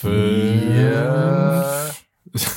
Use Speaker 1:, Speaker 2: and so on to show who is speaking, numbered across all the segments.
Speaker 1: 5, 6.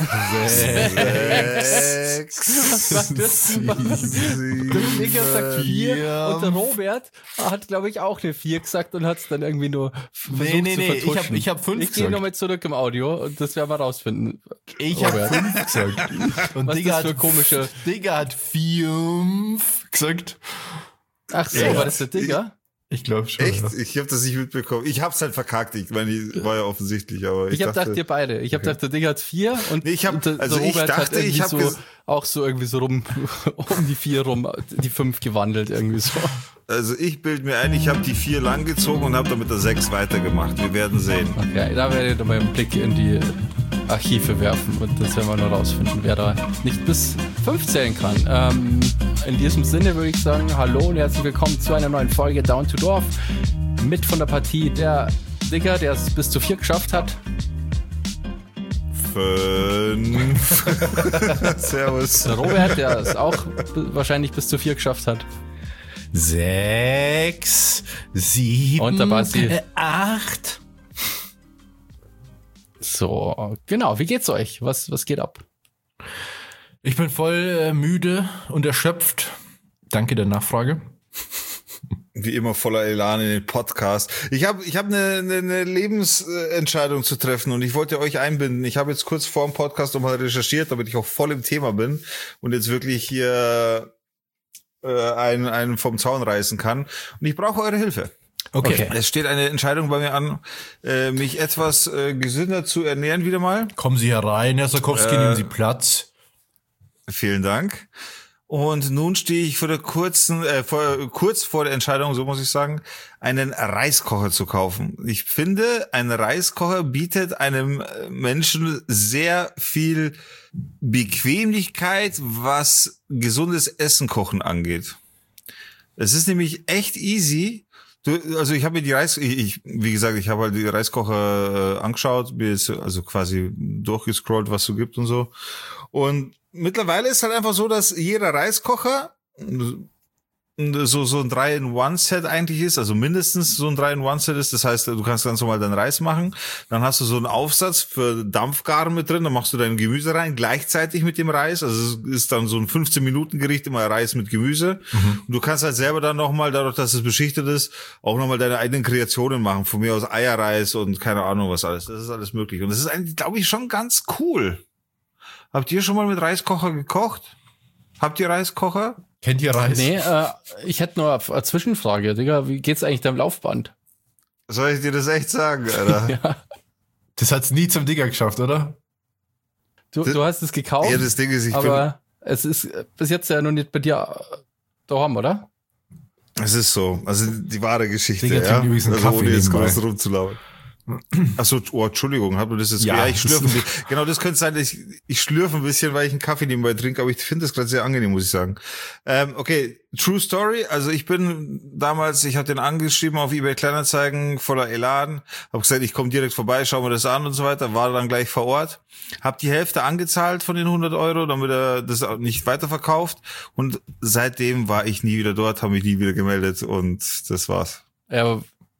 Speaker 2: Was sagt das? Der Digga sagt 4 und der Robert hat, glaube ich, auch eine 4 gesagt und hat es dann irgendwie nur versucht zu vertuschen.
Speaker 1: Ich hab 5
Speaker 2: gesagt. Ich gehe nochmal zurück im Audio und das werden wir rausfinden.
Speaker 1: Ich habe 5 gesagt. Und
Speaker 2: was
Speaker 1: Digga
Speaker 2: ist das für komische...
Speaker 1: Digga hat 5 gesagt.
Speaker 2: Ach so, war das der Digga?
Speaker 1: Ich glaube schon.
Speaker 3: Echt?
Speaker 1: Ja.
Speaker 3: Ich habe das nicht mitbekommen. Ich hab's halt verkackt. Ich meine, war ja offensichtlich, aber
Speaker 2: ich habe gedacht, ihr beide. Ich habe gedacht, der Digga hat 4 und,
Speaker 3: nee,
Speaker 2: und der Robert hat irgendwie so auch so irgendwie so rum um die 4 rum, die 5 gewandelt irgendwie so.
Speaker 3: Also ich bilde mir ein, ich habe die 4 lang gezogen und habe damit der 6 weitergemacht. Wir werden sehen.
Speaker 2: Okay, da werde ich mal einen Blick in die Archive werfen und das werden wir noch rausfinden, wer da nicht bis 5 zählen kann. In diesem Sinne würde ich sagen, hallo und herzlich willkommen zu einer neuen Folge Down to Dorf. Mit von der Partie der Digga, der es bis zu 4 geschafft hat.
Speaker 3: 5. Servus.
Speaker 2: Der Robert, der es auch wahrscheinlich bis zu 4 geschafft hat.
Speaker 1: 6, 7,
Speaker 2: und der Basti
Speaker 1: 8.
Speaker 2: So, genau. Wie geht's euch? Was geht ab?
Speaker 1: Ich bin voll müde und erschöpft. Danke der Nachfrage.
Speaker 3: Wie immer voller Elan in den Podcast. Ich hab eine Lebensentscheidung zu treffen und ich wollte euch einbinden. Ich habe jetzt kurz vor dem Podcast nochmal recherchiert, damit ich auch voll im Thema bin und jetzt wirklich hier einen vom Zaun reißen kann. Und ich brauche eure Hilfe.
Speaker 1: Okay.
Speaker 3: Es steht eine Entscheidung bei mir an, mich etwas gesünder zu ernähren wieder mal.
Speaker 1: Kommen Sie herein, Herr Sarkowski, nehmen Sie Platz.
Speaker 3: Vielen Dank. Und nun stehe ich vor der kurz vor der Entscheidung, so muss ich sagen, einen Reiskocher zu kaufen. Ich finde, ein Reiskocher bietet einem Menschen sehr viel Bequemlichkeit, was gesundes Essen kochen angeht. Es ist nämlich echt easy. Also ich habe mir wie gesagt, ich habe halt die Reiskocher angeschaut, mir ist also quasi durchgescrollt, was so gibt und so. Und mittlerweile ist halt einfach so, dass jeder Reiskocher so ein 3-in-1-Set eigentlich ist, also mindestens so ein 3-in-1-Set ist. Das heißt, du kannst ganz normal deinen Reis machen, dann hast du so einen Aufsatz für Dampfgaren mit drin, dann machst du dein Gemüse rein, gleichzeitig mit dem Reis. Also es ist dann so ein 15-Minuten-Gericht, immer Reis mit Gemüse. Und du kannst halt selber dann nochmal, dadurch, dass es beschichtet ist, auch nochmal deine eigenen Kreationen machen. Von mir aus Eierreis und keine Ahnung was alles. Das ist alles möglich. Und das ist eigentlich, glaube ich, schon ganz cool. Habt ihr schon mal mit Reiskocher gekocht? Habt ihr Reiskocher?
Speaker 1: Kennt ihr Reis?
Speaker 2: Nee, ich hätte nur eine Zwischenfrage. Digga, wie geht's eigentlich deinem Laufband?
Speaker 3: Soll ich dir das echt sagen, Alter?
Speaker 2: Ja.
Speaker 1: Das hat's nie zum Digger geschafft, oder?
Speaker 2: Du hast es gekauft,
Speaker 3: Ja, das Ding ist,
Speaker 2: aber es ist bis jetzt ja noch nicht bei dir daheim, oder?
Speaker 3: Es ist so. Also die wahre Geschichte,
Speaker 1: Digga,
Speaker 3: ja.
Speaker 1: übrigens einen
Speaker 3: Also
Speaker 1: Kaffee
Speaker 3: ohne jetzt
Speaker 1: nebenbei.
Speaker 3: groß rumzulaufen. Achso, Entschuldigung, hab du das jetzt?
Speaker 1: Ja,
Speaker 3: ich schlürfe ein bisschen. Genau, das könnte sein, dass ich schlürfe ein bisschen, weil ich einen Kaffee nebenbei trinke, aber ich finde das gerade sehr angenehm, muss ich sagen. Okay, True Story. Also ich bin damals, ich habe den angeschrieben auf eBay Kleinanzeigen, voller Elan, habe gesagt, ich komme direkt vorbei, schau mir das an und so weiter, war dann gleich vor Ort, habe die Hälfte angezahlt von den 100 €, damit er das auch nicht weiterverkauft und seitdem war ich nie wieder dort, habe mich nie wieder gemeldet und das war's.
Speaker 2: Ja, aber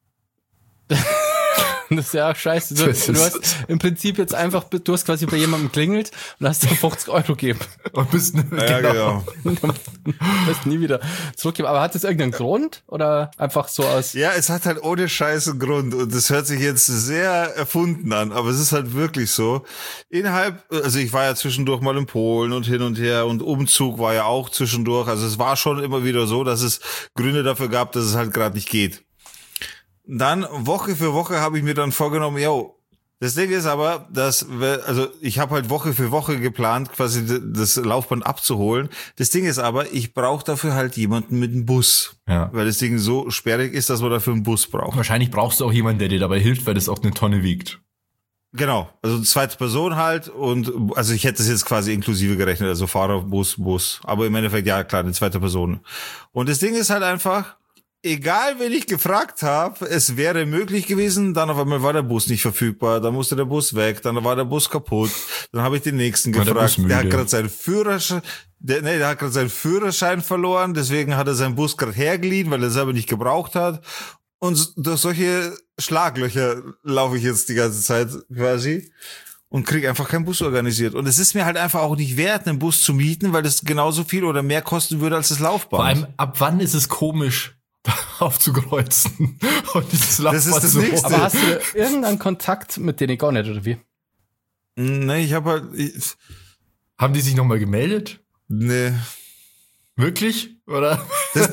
Speaker 2: das ist ja auch scheiße. Du hast im Prinzip jetzt einfach, du hast quasi bei jemandem klingelt und hast dir 50 € gegeben.
Speaker 1: Und bist
Speaker 3: Ja, genau.
Speaker 2: Du wirst nie wieder zurückgeben. Aber hat das irgendeinen Grund oder einfach so aus?
Speaker 3: Ja, es hat halt ohne Scheiß einen Grund und das hört sich jetzt sehr erfunden an, aber es ist halt wirklich so. Also ich war ja zwischendurch mal in Polen und hin und her und Umzug war ja auch zwischendurch. Also es war schon immer wieder so, dass es Gründe dafür gab, dass es halt gerade nicht geht. Dann Woche für Woche habe ich mir dann vorgenommen, das Ding ist aber, ich habe halt Woche für Woche geplant, quasi das Laufband abzuholen. Das Ding ist aber, ich brauche dafür halt jemanden mit einem Bus.
Speaker 1: Ja.
Speaker 3: Weil das Ding so sperrig ist, dass man dafür einen Bus braucht.
Speaker 1: Wahrscheinlich brauchst du auch jemanden, der dir dabei hilft, weil das auch eine Tonne wiegt.
Speaker 3: Genau, also eine zweite Person halt und also ich hätte das jetzt quasi inklusive gerechnet, also Fahrer, Bus. Aber im Endeffekt, ja klar, eine zweite Person. Und das Ding ist halt einfach, egal, wen ich gefragt habe, es wäre möglich gewesen, dann auf einmal war der Bus nicht verfügbar, dann musste der Bus weg, dann war der Bus kaputt, dann habe ich den nächsten gefragt, der hat gerade seinen Führerschein, der hat gerade seinen Führerschein verloren, deswegen hat er seinen Bus gerade hergeliehen, weil er selber nicht gebraucht hat. Und durch solche Schlaglöcher laufe ich jetzt die ganze Zeit quasi und kriege einfach keinen Bus organisiert. Und es ist mir halt einfach auch nicht wert, einen Bus zu mieten, weil das genauso viel oder mehr kosten würde als das Laufband.
Speaker 1: Vor allem, ab wann ist es komisch, aufzukreuzen? Und dieses Laufband
Speaker 3: Das ist das Nächste.
Speaker 2: Aber hast du irgendeinen Kontakt mit denen gar nicht, oder wie?
Speaker 3: Nee, ich habe halt...
Speaker 1: Haben die sich nochmal gemeldet?
Speaker 3: Nee.
Speaker 1: Wirklich? Oder?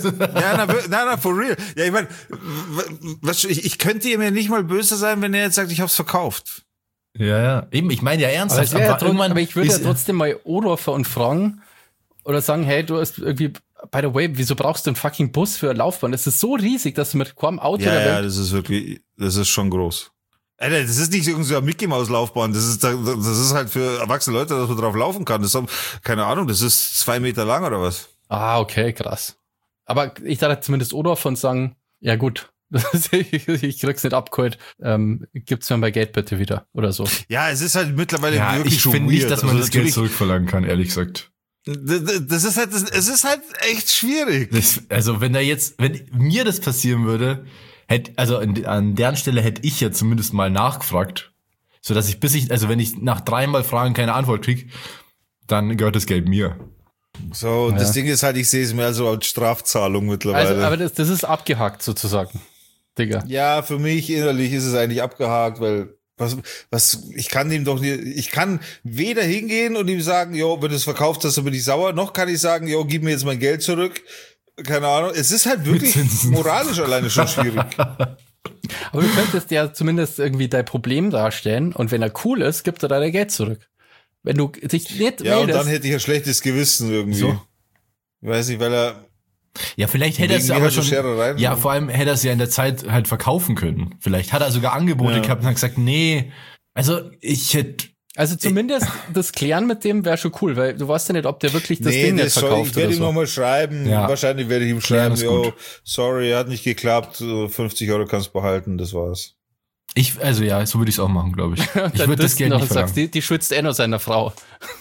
Speaker 3: Na, for real. Ja, ich meine, ich könnte ihm ja nicht mal böse sein, wenn er jetzt sagt, ich hab's verkauft.
Speaker 1: Ja. Eben, ich meine ja ernsthaft.
Speaker 2: Aber ich würde ja trotzdem mal anrufen und fragen oder sagen, hey, du hast irgendwie, by the way, wieso brauchst du einen fucking Bus für eine Laufbahn? Das ist so riesig, dass du mit keinem Auto
Speaker 3: das ist schon groß. Alter, das ist nicht irgendwie so eine Mickey-Maus-Laufbahn. Das ist halt für erwachsene Leute, dass man drauf laufen kann. Das keine Ahnung, das ist 2 Meter lang oder was?
Speaker 2: Ah, okay, krass. Aber ich dachte zumindest anrufen und sagen, ja gut, ich krieg's nicht abgeholt, gibt's mir mein Geld bitte wieder oder so.
Speaker 3: Ja, es ist halt mittlerweile wirklich
Speaker 1: ich
Speaker 3: schon
Speaker 1: finde nicht, dass man
Speaker 3: also
Speaker 1: das Geld zurückverlangen kann, ehrlich gesagt.
Speaker 3: Es ist halt echt schwierig.
Speaker 1: Also wenn mir das passieren würde, an deren Stelle hätte ich ja zumindest mal nachgefragt, so dass wenn ich nach 3-mal Fragen keine Antwort kriege, dann gehört das Geld mir.
Speaker 3: So, und das Ding ist halt, ich sehe es mehr so als Strafzahlung mittlerweile.
Speaker 2: Also, aber das ist abgehakt sozusagen, Digga.
Speaker 3: Ja, für mich innerlich ist es eigentlich abgehakt, weil ich kann weder hingehen und ihm sagen, jo, wenn du es verkauft hast, dann bin ich sauer, noch kann ich sagen, jo, gib mir jetzt mein Geld zurück. Keine Ahnung, es ist halt wirklich moralisch alleine schon schwierig.
Speaker 2: Aber du könntest ja zumindest irgendwie dein Problem darstellen und wenn er cool ist, gibt er dein Geld zurück. Wenn du dich nicht meldest.
Speaker 3: Ja, und dann hätte ich ein schlechtes Gewissen irgendwie. So. Ich weiß nicht, weil er...
Speaker 1: Ja, vielleicht hätte er es aber schon... Ja, vor allem hätte er es ja in der Zeit halt verkaufen können. Vielleicht hat er sogar Angebote gehabt und hat gesagt, nee, also ich hätte...
Speaker 2: Also zumindest das Klären mit dem wäre schon cool, weil du weißt ja nicht, ob der wirklich das Ding nicht verkauft
Speaker 3: ich werde ihm nochmal schreiben.
Speaker 1: Ja.
Speaker 3: Wahrscheinlich werde ich ihm schreiben, yo, sorry, hat nicht geklappt, 50 € kannst du behalten, das war's.
Speaker 1: So würde ich es auch machen, glaube ich. Ich würde das Geld nicht verlangen.
Speaker 2: Sagst, die schützt nur seiner Frau.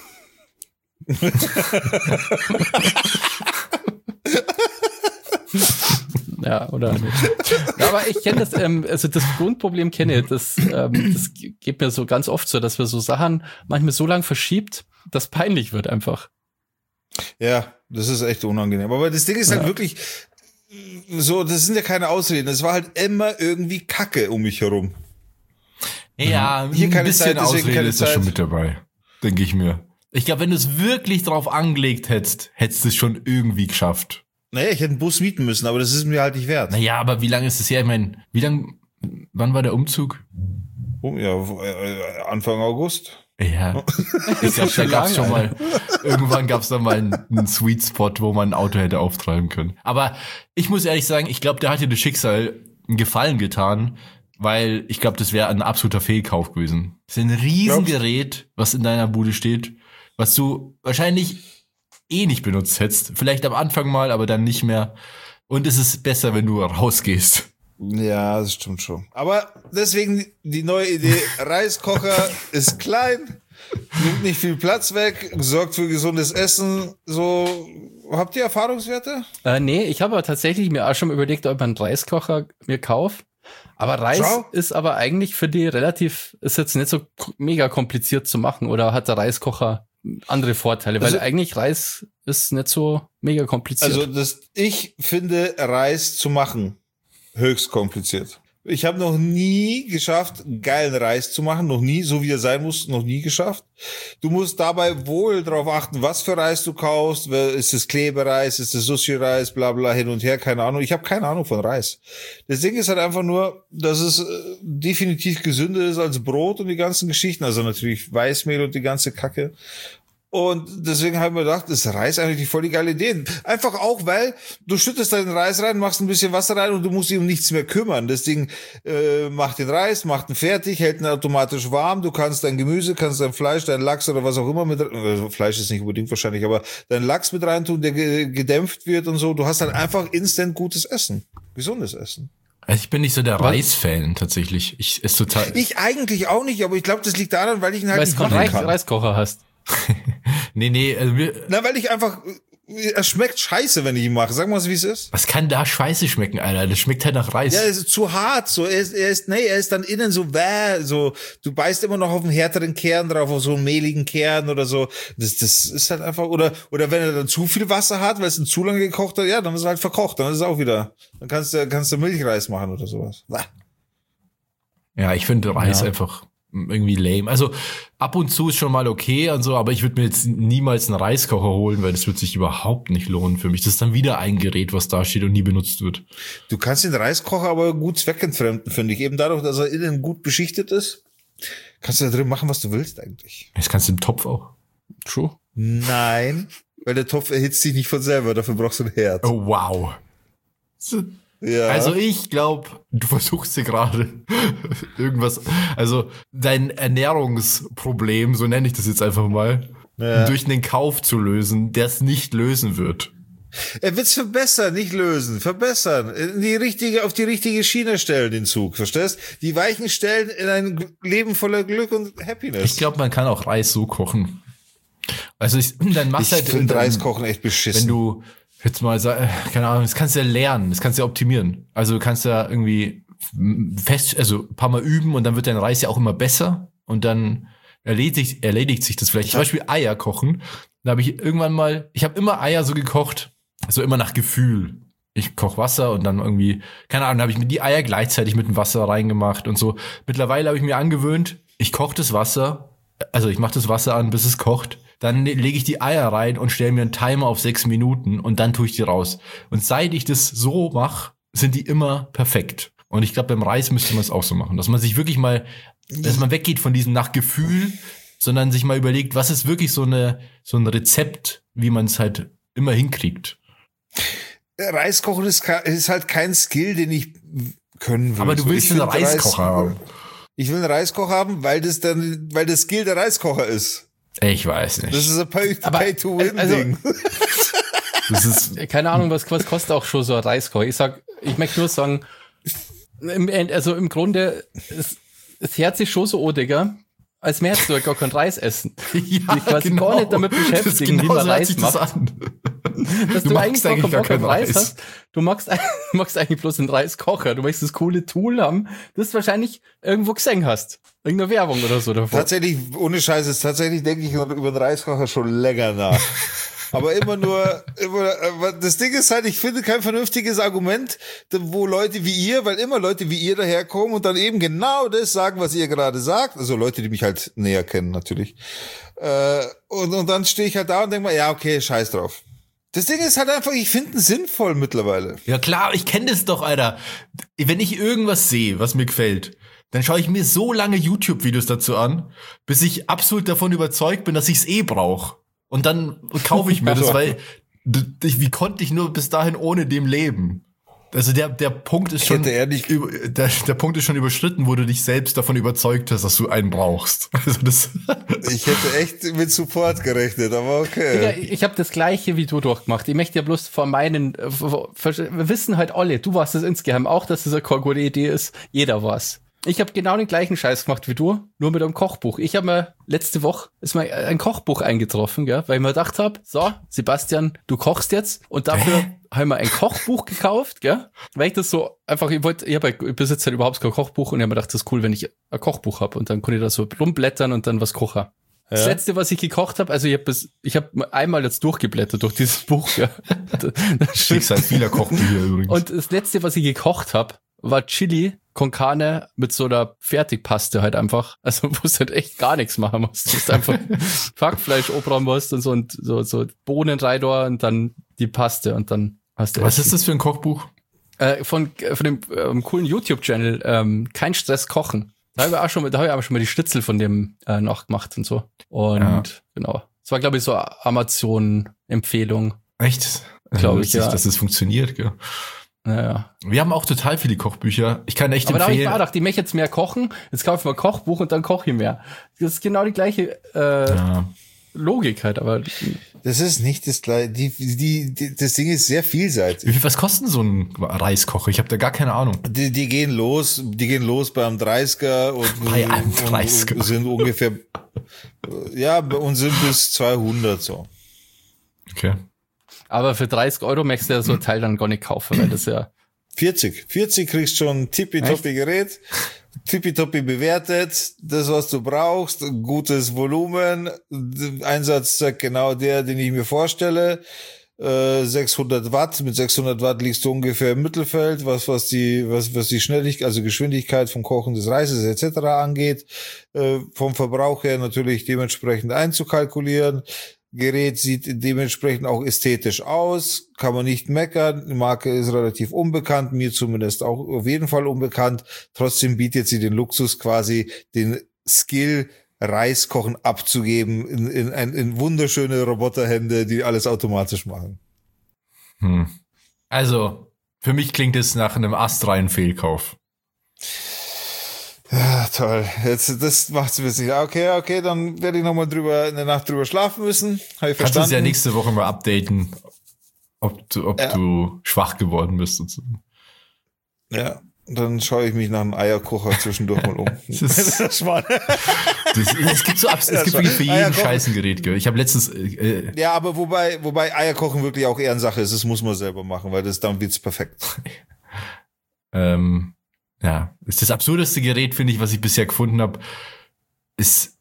Speaker 2: Ja, oder nicht. Ja, aber ich kenne das, also das Grundproblem kenne ich, das geht mir so ganz oft so, dass wir so Sachen manchmal so lang verschiebt, dass peinlich wird einfach.
Speaker 3: Ja, das ist echt unangenehm. Aber das Ding ist halt wirklich so, das sind ja keine Ausreden. Es war halt immer irgendwie Kacke um mich herum.
Speaker 1: Ja, hier ein bisschen Ausrede ist da schon mit dabei, denke ich mir. Ich glaube, wenn du es wirklich drauf angelegt hättest du es schon irgendwie geschafft.
Speaker 3: Naja, ich hätte einen Bus mieten müssen, aber das ist mir halt nicht wert.
Speaker 1: Naja, aber wie lange ist es her? Ich meine, wann war der Umzug?
Speaker 3: Oh, ja, Anfang August.
Speaker 1: Ja, ich glaube, da gab's schon mal, irgendwann gab's da mal einen Sweet Spot, wo man ein Auto hätte auftreiben können. Aber ich muss ehrlich sagen, ich glaube, der hat dir das Schicksal einen Gefallen getan, weil ich glaube, das wäre ein absoluter Fehlkauf gewesen. Das ist ein Riesengerät, was in deiner Bude steht, was du wahrscheinlich nicht benutzt hättest. Vielleicht am Anfang mal, aber dann nicht mehr. Und es ist besser, wenn du rausgehst.
Speaker 3: Ja, das stimmt schon. Aber deswegen die neue Idee, Reiskocher ist klein, nimmt nicht viel Platz weg, sorgt für gesundes Essen. So, habt ihr Erfahrungswerte?
Speaker 2: Nee, ich habe aber tatsächlich mir auch schon überlegt, ob ich einen Reiskocher mir kaufe. Aber Reis ist aber eigentlich für die ist jetzt nicht so mega kompliziert zu machen, oder hat der Reiskocher andere Vorteile? Weil eigentlich Reis ist nicht so mega kompliziert.
Speaker 3: Also ich finde Reis zu machen höchst kompliziert. Ich habe noch nie geschafft, geilen Reis zu machen. Noch nie, so wie er sein muss, noch nie geschafft. Du musst dabei wohl darauf achten, was für Reis du kaufst. Ist es Klebereis, ist es Sushi-Reis, bla bla, hin und her, keine Ahnung. Ich habe keine Ahnung von Reis. Das Ding ist halt einfach nur, dass es definitiv gesünder ist als Brot und die ganzen Geschichten. Also natürlich Weißmehl und die ganze Kacke. Und deswegen habe ich mir gedacht, ist Reis eigentlich voll die geile Idee. Einfach auch, weil du schüttest deinen Reis rein, machst ein bisschen Wasser rein und du musst dich um nichts mehr kümmern. Das Ding macht den Reis, macht ihn fertig, hält ihn automatisch warm. Du kannst dein Gemüse, kannst dein Fleisch, dein Lachs oder was auch immer Fleisch ist nicht unbedingt wahrscheinlich, aber dein Lachs mit reintun, der gedämpft wird und so. Du hast halt einfach instant gutes Essen. Gesundes Essen.
Speaker 1: Also ich bin nicht so der Reis-Fan tatsächlich. Ich
Speaker 3: eigentlich auch nicht, aber ich glaube, das liegt daran, weil ich ihn halt
Speaker 2: nicht machen kann. Reiskocher hast.
Speaker 1: Nee.
Speaker 3: Na, weil ich einfach Er schmeckt scheiße, wenn ich ihn mache. Sag mal, wie es ist.
Speaker 1: Was kann da scheiße schmecken, Alter? Das schmeckt halt nach Reis.
Speaker 3: Ja, es ist zu hart. So, er ist dann innen so, du beißt immer noch auf einen härteren Kern drauf, auf so einen mehligen Kern oder so. Das ist halt einfach, oder wenn er dann zu viel Wasser hat, weil es ein zu lange gekocht hat, ja, dann ist er halt verkocht. Dann ist es auch wieder, dann kannst du Milchreis machen oder sowas.
Speaker 1: Ja, ich finde Reis einfach irgendwie lame. Also ab und zu ist schon mal okay und so, aber ich würde mir jetzt niemals einen Reiskocher holen, weil das wird sich überhaupt nicht lohnen für mich. Das ist dann wieder ein Gerät, was da steht und nie benutzt wird.
Speaker 3: Du kannst den Reiskocher aber gut zweckentfremden, finde ich. Eben dadurch, dass er innen gut beschichtet ist, kannst du da drin machen, was du willst eigentlich.
Speaker 1: Das kannst du im Topf auch.
Speaker 2: True.
Speaker 3: Nein, weil der Topf erhitzt sich nicht von selber, dafür brauchst du ein Herd.
Speaker 1: Oh, wow. Ja. Also ich glaube, du versuchst dir gerade irgendwas, also dein Ernährungsproblem, so nenne ich das jetzt einfach mal, durch einen Kauf zu lösen, der es nicht lösen wird.
Speaker 3: Er wird's verbessern, nicht lösen, verbessern. Auf die richtige Schiene stellen, den Zug, verstehst? Die weichen Stellen in ein Leben voller Glück und Happiness.
Speaker 1: Ich glaube, man kann auch Reis so kochen. Also dann machst
Speaker 3: ich finde Reiskochen echt beschissen.
Speaker 1: Wenn du jetzt mal, keine Ahnung, das kannst du ja lernen, das kannst du ja optimieren. Also du kannst ja irgendwie ein paar Mal üben und dann wird dein Reis ja auch immer besser und dann erledigt sich das vielleicht. Zum Beispiel Eier kochen. Da habe ich ich habe immer Eier so gekocht, so immer nach Gefühl. Ich koche Wasser und dann irgendwie, keine Ahnung, habe ich mir die Eier gleichzeitig mit dem Wasser reingemacht und so. Mittlerweile habe ich mir angewöhnt, ich koche das Wasser, also ich mache das Wasser an, bis es kocht. Dann lege ich die Eier rein und stelle mir einen Timer auf 6 Minuten und dann tue ich die raus. Und seit ich das so mache, sind die immer perfekt. Und ich glaube, beim Reis müsste man es auch so machen, dass man sich wirklich mal, dass man weggeht von diesem nach Gefühl, sondern sich mal überlegt, was ist wirklich so ein Rezept, wie man es halt immer hinkriegt.
Speaker 3: Reiskochen ist halt kein Skill, den ich können will.
Speaker 1: Aber du willst einen Reiskocher haben.
Speaker 3: Ich will einen Reiskocher haben, weil das Skill der Reiskocher ist.
Speaker 1: Ich weiß nicht.
Speaker 3: Das ist ein Pay-to-Win-Ding.
Speaker 2: Das ist keine Ahnung, was kostet auch schon so ein Reiskocher. Ich möchte nur sagen, im Grunde, es hört sich schon so, Digga, als möchtest du gar keinen Reis essen.
Speaker 1: Ja,
Speaker 2: ich quasi gar nicht damit beschäftigen, wie man Reis macht. Dass du eigentlich gar keinen Reis hast. Du magst eigentlich bloß einen Reiskocher. Du möchtest das coole Tool haben, das du wahrscheinlich irgendwo gesehen hast. Irgendeine Werbung oder so davor.
Speaker 3: Tatsächlich, ohne Scheiß, tatsächlich denke ich über den Reiskocher schon länger nach. Aber das Ding ist halt, ich finde kein vernünftiges Argument, wo Leute wie ihr, weil immer Leute wie ihr daherkommen und dann eben genau das sagen, was ihr gerade sagt. Also Leute, die mich halt näher kennen, natürlich. Und dann stehe ich halt da und denke mal, ja, okay, scheiß drauf. Das Ding ist halt einfach, ich finde es sinnvoll mittlerweile.
Speaker 1: Ja klar, ich kenne das doch, Alter. Wenn ich irgendwas sehe, was mir gefällt, dann schaue ich mir so lange YouTube-Videos dazu an, bis ich absolut davon überzeugt bin, dass ich es brauche. Und dann kaufe ich mir das, weil wie konnte ich nur bis dahin ohne dem leben? Also der Punkt ist schon der Punkt ist schon überschritten, wo du dich selbst davon überzeugt hast, dass du einen brauchst. Also
Speaker 3: ich hätte echt mit Support gerechnet, aber okay.
Speaker 2: Ich habe das Gleiche wie du durchgemacht. Ich möchte ja bloß wir wissen halt alle, du warst es insgeheim auch, dass das eine gute Idee ist. Jeder war's. Ich habe genau den gleichen Scheiß gemacht wie du, nur mit einem Kochbuch. Ich habe mir letzte Woche ein Kochbuch eingetroffen, gell, weil ich mir gedacht habe, so, Sebastian, du kochst jetzt und dafür habe ich mir ein Kochbuch gekauft, gell, weil ich das so einfach, ich besitze halt überhaupt kein Kochbuch und ich habe mir gedacht, das ist cool, wenn ich ein Kochbuch habe und dann konnte ich da so rumblättern und dann was kochen. Ja. Das letzte, was ich gekocht habe, also ich habe einmal jetzt durchgeblättert durch dieses Buch, gell.
Speaker 1: Schicksal vieler Kochbücher übrigens.
Speaker 2: Und das letzte, was ich gekocht habe, war Chili con Carne mit so einer Fertigpaste halt einfach. Also wo du halt echt gar nichts machen musst. Du musst einfach Hackfleisch obern musst und so Bohnen rein und dann die Paste und dann hast du.
Speaker 1: Was ist das für ein Kochbuch?
Speaker 2: Von dem coolen YouTube-Channel Kein Stress kochen. Da habe ich auch schon mal die Schnitzel von dem nachgemacht und so. Und genau. Das war, glaube ich, so Amazon-Empfehlung.
Speaker 1: Echt?
Speaker 2: Glaube ich, ja.
Speaker 1: Dass das funktioniert, gell?
Speaker 2: Ja.
Speaker 1: Wir haben auch total viele Kochbücher. Ich kann echt
Speaker 2: empfehlen. Aber da habe ich mir gedacht, ich möchte jetzt mehr kochen. Jetzt kaufe ich mal ein Kochbuch und dann koche ich mehr. Das ist genau die gleiche Logik halt, aber
Speaker 3: das ist nicht das gleiche. Das Ding ist sehr vielseitig.
Speaker 1: Was kostet so ein Reiskocher? Ich habe da gar keine Ahnung.
Speaker 3: Die gehen los beim 30er und sind ungefähr und sind bis 200 so.
Speaker 1: Okay.
Speaker 2: Aber für 30 Euro möchtest du ja so ein Teil dann gar nicht kaufen, weil das ja...
Speaker 3: 40 kriegst schon ein tippitoppi Gerät, tippitoppi bewertet, das, was du brauchst, gutes Volumen, Einsatzzweck genau der, den ich mir vorstelle, 600 Watt, mit 600 Watt liegst du ungefähr im Mittelfeld, was die Schnelligkeit, also Geschwindigkeit vom Kochen des Reises etc. angeht, vom Verbrauch her natürlich dementsprechend einzukalkulieren. Gerät sieht dementsprechend auch ästhetisch aus, kann man nicht meckern. Die Marke ist relativ unbekannt, mir zumindest auch auf jeden Fall unbekannt. Trotzdem bietet sie den Luxus quasi, den Skill Reiskochen abzugeben in wunderschöne Roboterhände, die alles automatisch machen.
Speaker 1: Also, für mich klingt es nach einem astreinen Fehlkauf.
Speaker 3: Ja, toll. Jetzt, das macht's ein bisschen. Okay, dann werde ich nochmal eine Nacht drüber schlafen müssen. Habe ich verstanden.
Speaker 1: Kannst uns ja nächste Woche mal updaten, ob du schwach geworden bist. Sozusagen.
Speaker 3: Ja, dann schaue ich mich nach einem Eierkocher zwischendurch mal um.
Speaker 1: Es gibt wirklich für jeden Scheißen Gerät. Ich habe letztens...
Speaker 3: ja, aber wobei Eierkochen wirklich auch Ehrensache ist, das muss man selber machen, weil dann wird's perfekt.
Speaker 1: Ja, ist das absurdeste Gerät, finde ich, was ich bisher gefunden habe, ist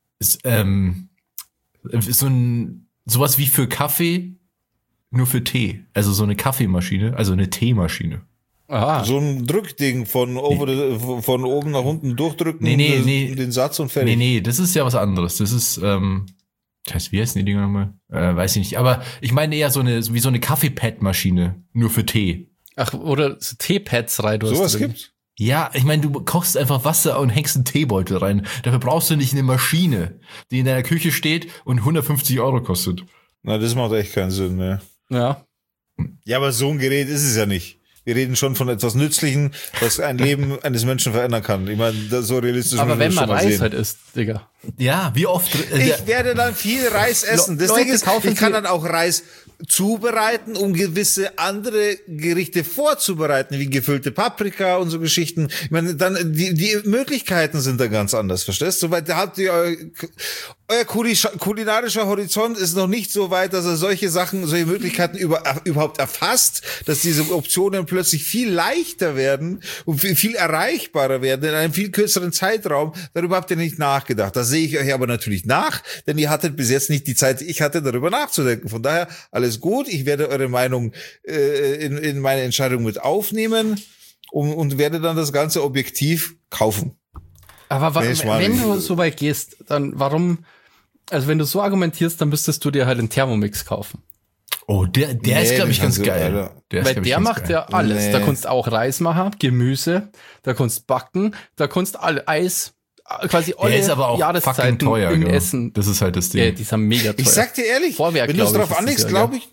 Speaker 1: sowas wie für Kaffee, nur für Tee. Also so eine Kaffeemaschine, also eine Teemaschine.
Speaker 3: Aha. So ein Drückding von oben nach unten durchdrücken, den Satz und fertig.
Speaker 1: Nee, das ist ja was anderes. Das ist, wie heißen die Dinger nochmal? Weiß ich nicht. Aber ich meine eher so eine Kaffeepad-Maschine, nur für Tee.
Speaker 2: Ach, oder so Teepads rein.
Speaker 3: Sowas gibt's?
Speaker 1: Ja, ich meine, du kochst einfach Wasser und hängst einen Teebeutel rein. Dafür brauchst du nicht eine Maschine, die in deiner Küche steht und 150 Euro kostet.
Speaker 3: Na, das macht echt keinen Sinn, ne?
Speaker 2: Ja.
Speaker 3: Ja, aber so ein Gerät ist es ja nicht. Wir reden schon von etwas Nützlichen, was ein Leben eines Menschen verändern kann. Ich meine, so realistisch
Speaker 2: aber wenn man Reis
Speaker 3: sehen.
Speaker 2: halt isst, Digga.
Speaker 1: Ja, wie oft?
Speaker 3: Ich werde dann viel Reis essen. Das Ding ist, ich kann dann auch Reis zubereiten, um gewisse andere Gerichte vorzubereiten, wie gefüllte Paprika und so Geschichten. Ich meine, dann die Möglichkeiten sind da ganz anders, verstehst du? Weil da habt ihr euer kulinarischer Horizont ist noch nicht so weit, dass er solche Möglichkeiten überhaupt erfasst, dass diese Optionen plötzlich viel leichter werden und viel erreichbarer werden in einem viel kürzeren Zeitraum. Darüber habt ihr nicht nachgedacht. Das sehe ich euch aber natürlich nach, denn ihr hattet bis jetzt nicht die Zeit, die ich hatte, darüber nachzudenken. Von daher alles gut. Ich werde eure Meinung in meine Entscheidung mit aufnehmen und werde dann das Ganze objektiv kaufen.
Speaker 2: Aber wenn du so weit gehst, dann warum, also wenn du so argumentierst, dann müsstest du dir halt einen Thermomix kaufen.
Speaker 1: Oh, der ist, glaube ich, ganz geil.
Speaker 2: Weil der macht ja alles. Da kannst du auch Reis machen, Gemüse, da kannst du backen, da kannst du Eis, quasi alle
Speaker 1: ist aber auch
Speaker 2: Jahreszeiten
Speaker 1: teuer,
Speaker 2: im Essen.
Speaker 1: Das ist halt das Ding.
Speaker 2: Ja, die sind mega teuer.
Speaker 3: Ich sag dir ehrlich,
Speaker 2: Vorwerk,
Speaker 3: wenn du es drauf anlegst,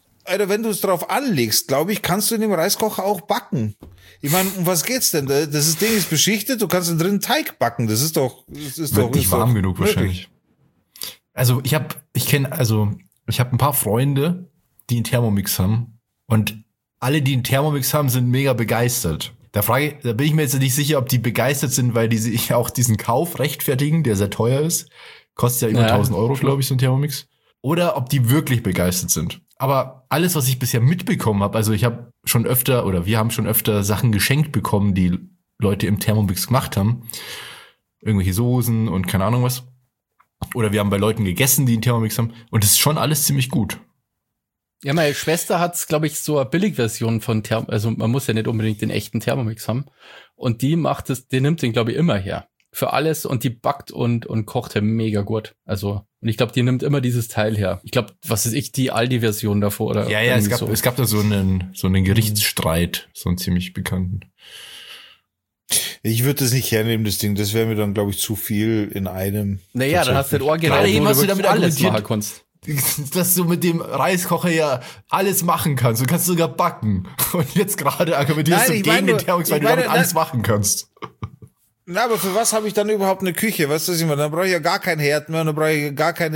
Speaker 3: glaube ich, kannst du in dem Reiskocher auch backen. Ich meine, um was geht's denn? Das Ding ist beschichtet, du kannst drin einen Teig backen. Das ist doch
Speaker 1: nicht warm genug wahrscheinlich. Also ich habe ein paar Freunde, die einen Thermomix haben, und alle, die einen Thermomix haben, sind mega begeistert. Da bin ich mir jetzt nicht sicher, ob die begeistert sind, weil die sich auch diesen Kauf rechtfertigen, der sehr teuer ist. Kostet ja über 1000 Euro, glaube ich, so ein Thermomix. Oder ob die wirklich begeistert sind. Aber alles, was ich bisher mitbekommen habe, also wir haben schon öfter Sachen geschenkt bekommen, die Leute im Thermomix gemacht haben. Irgendwelche Soßen und keine Ahnung was. Oder wir haben bei Leuten gegessen, die einen Thermomix haben. Und es ist schon alles ziemlich gut.
Speaker 2: Ja, meine Schwester hat, glaube ich, so eine Billigversion von also man muss ja nicht unbedingt den echten Thermomix haben. Und die nimmt den, glaube ich, immer her. Für alles, und die backt und kocht ja mega gut. Also, und ich glaube, die nimmt immer dieses Teil her. Ich glaube, was ist die Aldi-Version davor, oder?
Speaker 1: Ja, es gab da so einen Gerichtsstreit, so einen ziemlich bekannten.
Speaker 3: Ich würde das nicht hernehmen, das Ding. Das wäre mir dann, glaube ich, zu viel in einem.
Speaker 2: Naja, dann hast du das Original,
Speaker 1: wo du damit
Speaker 2: alles machen kannst.
Speaker 1: Dass du mit dem Reiskocher ja alles machen kannst. Du kannst sogar backen. Und jetzt gerade argumentierst du gegen den Thermomix, weil du damit alles machen kannst.
Speaker 3: Na, aber für was habe ich dann überhaupt eine Küche? Weißt du, was ich meine? Dann brauche ich ja gar kein Herd mehr, dann brauche ich gar kein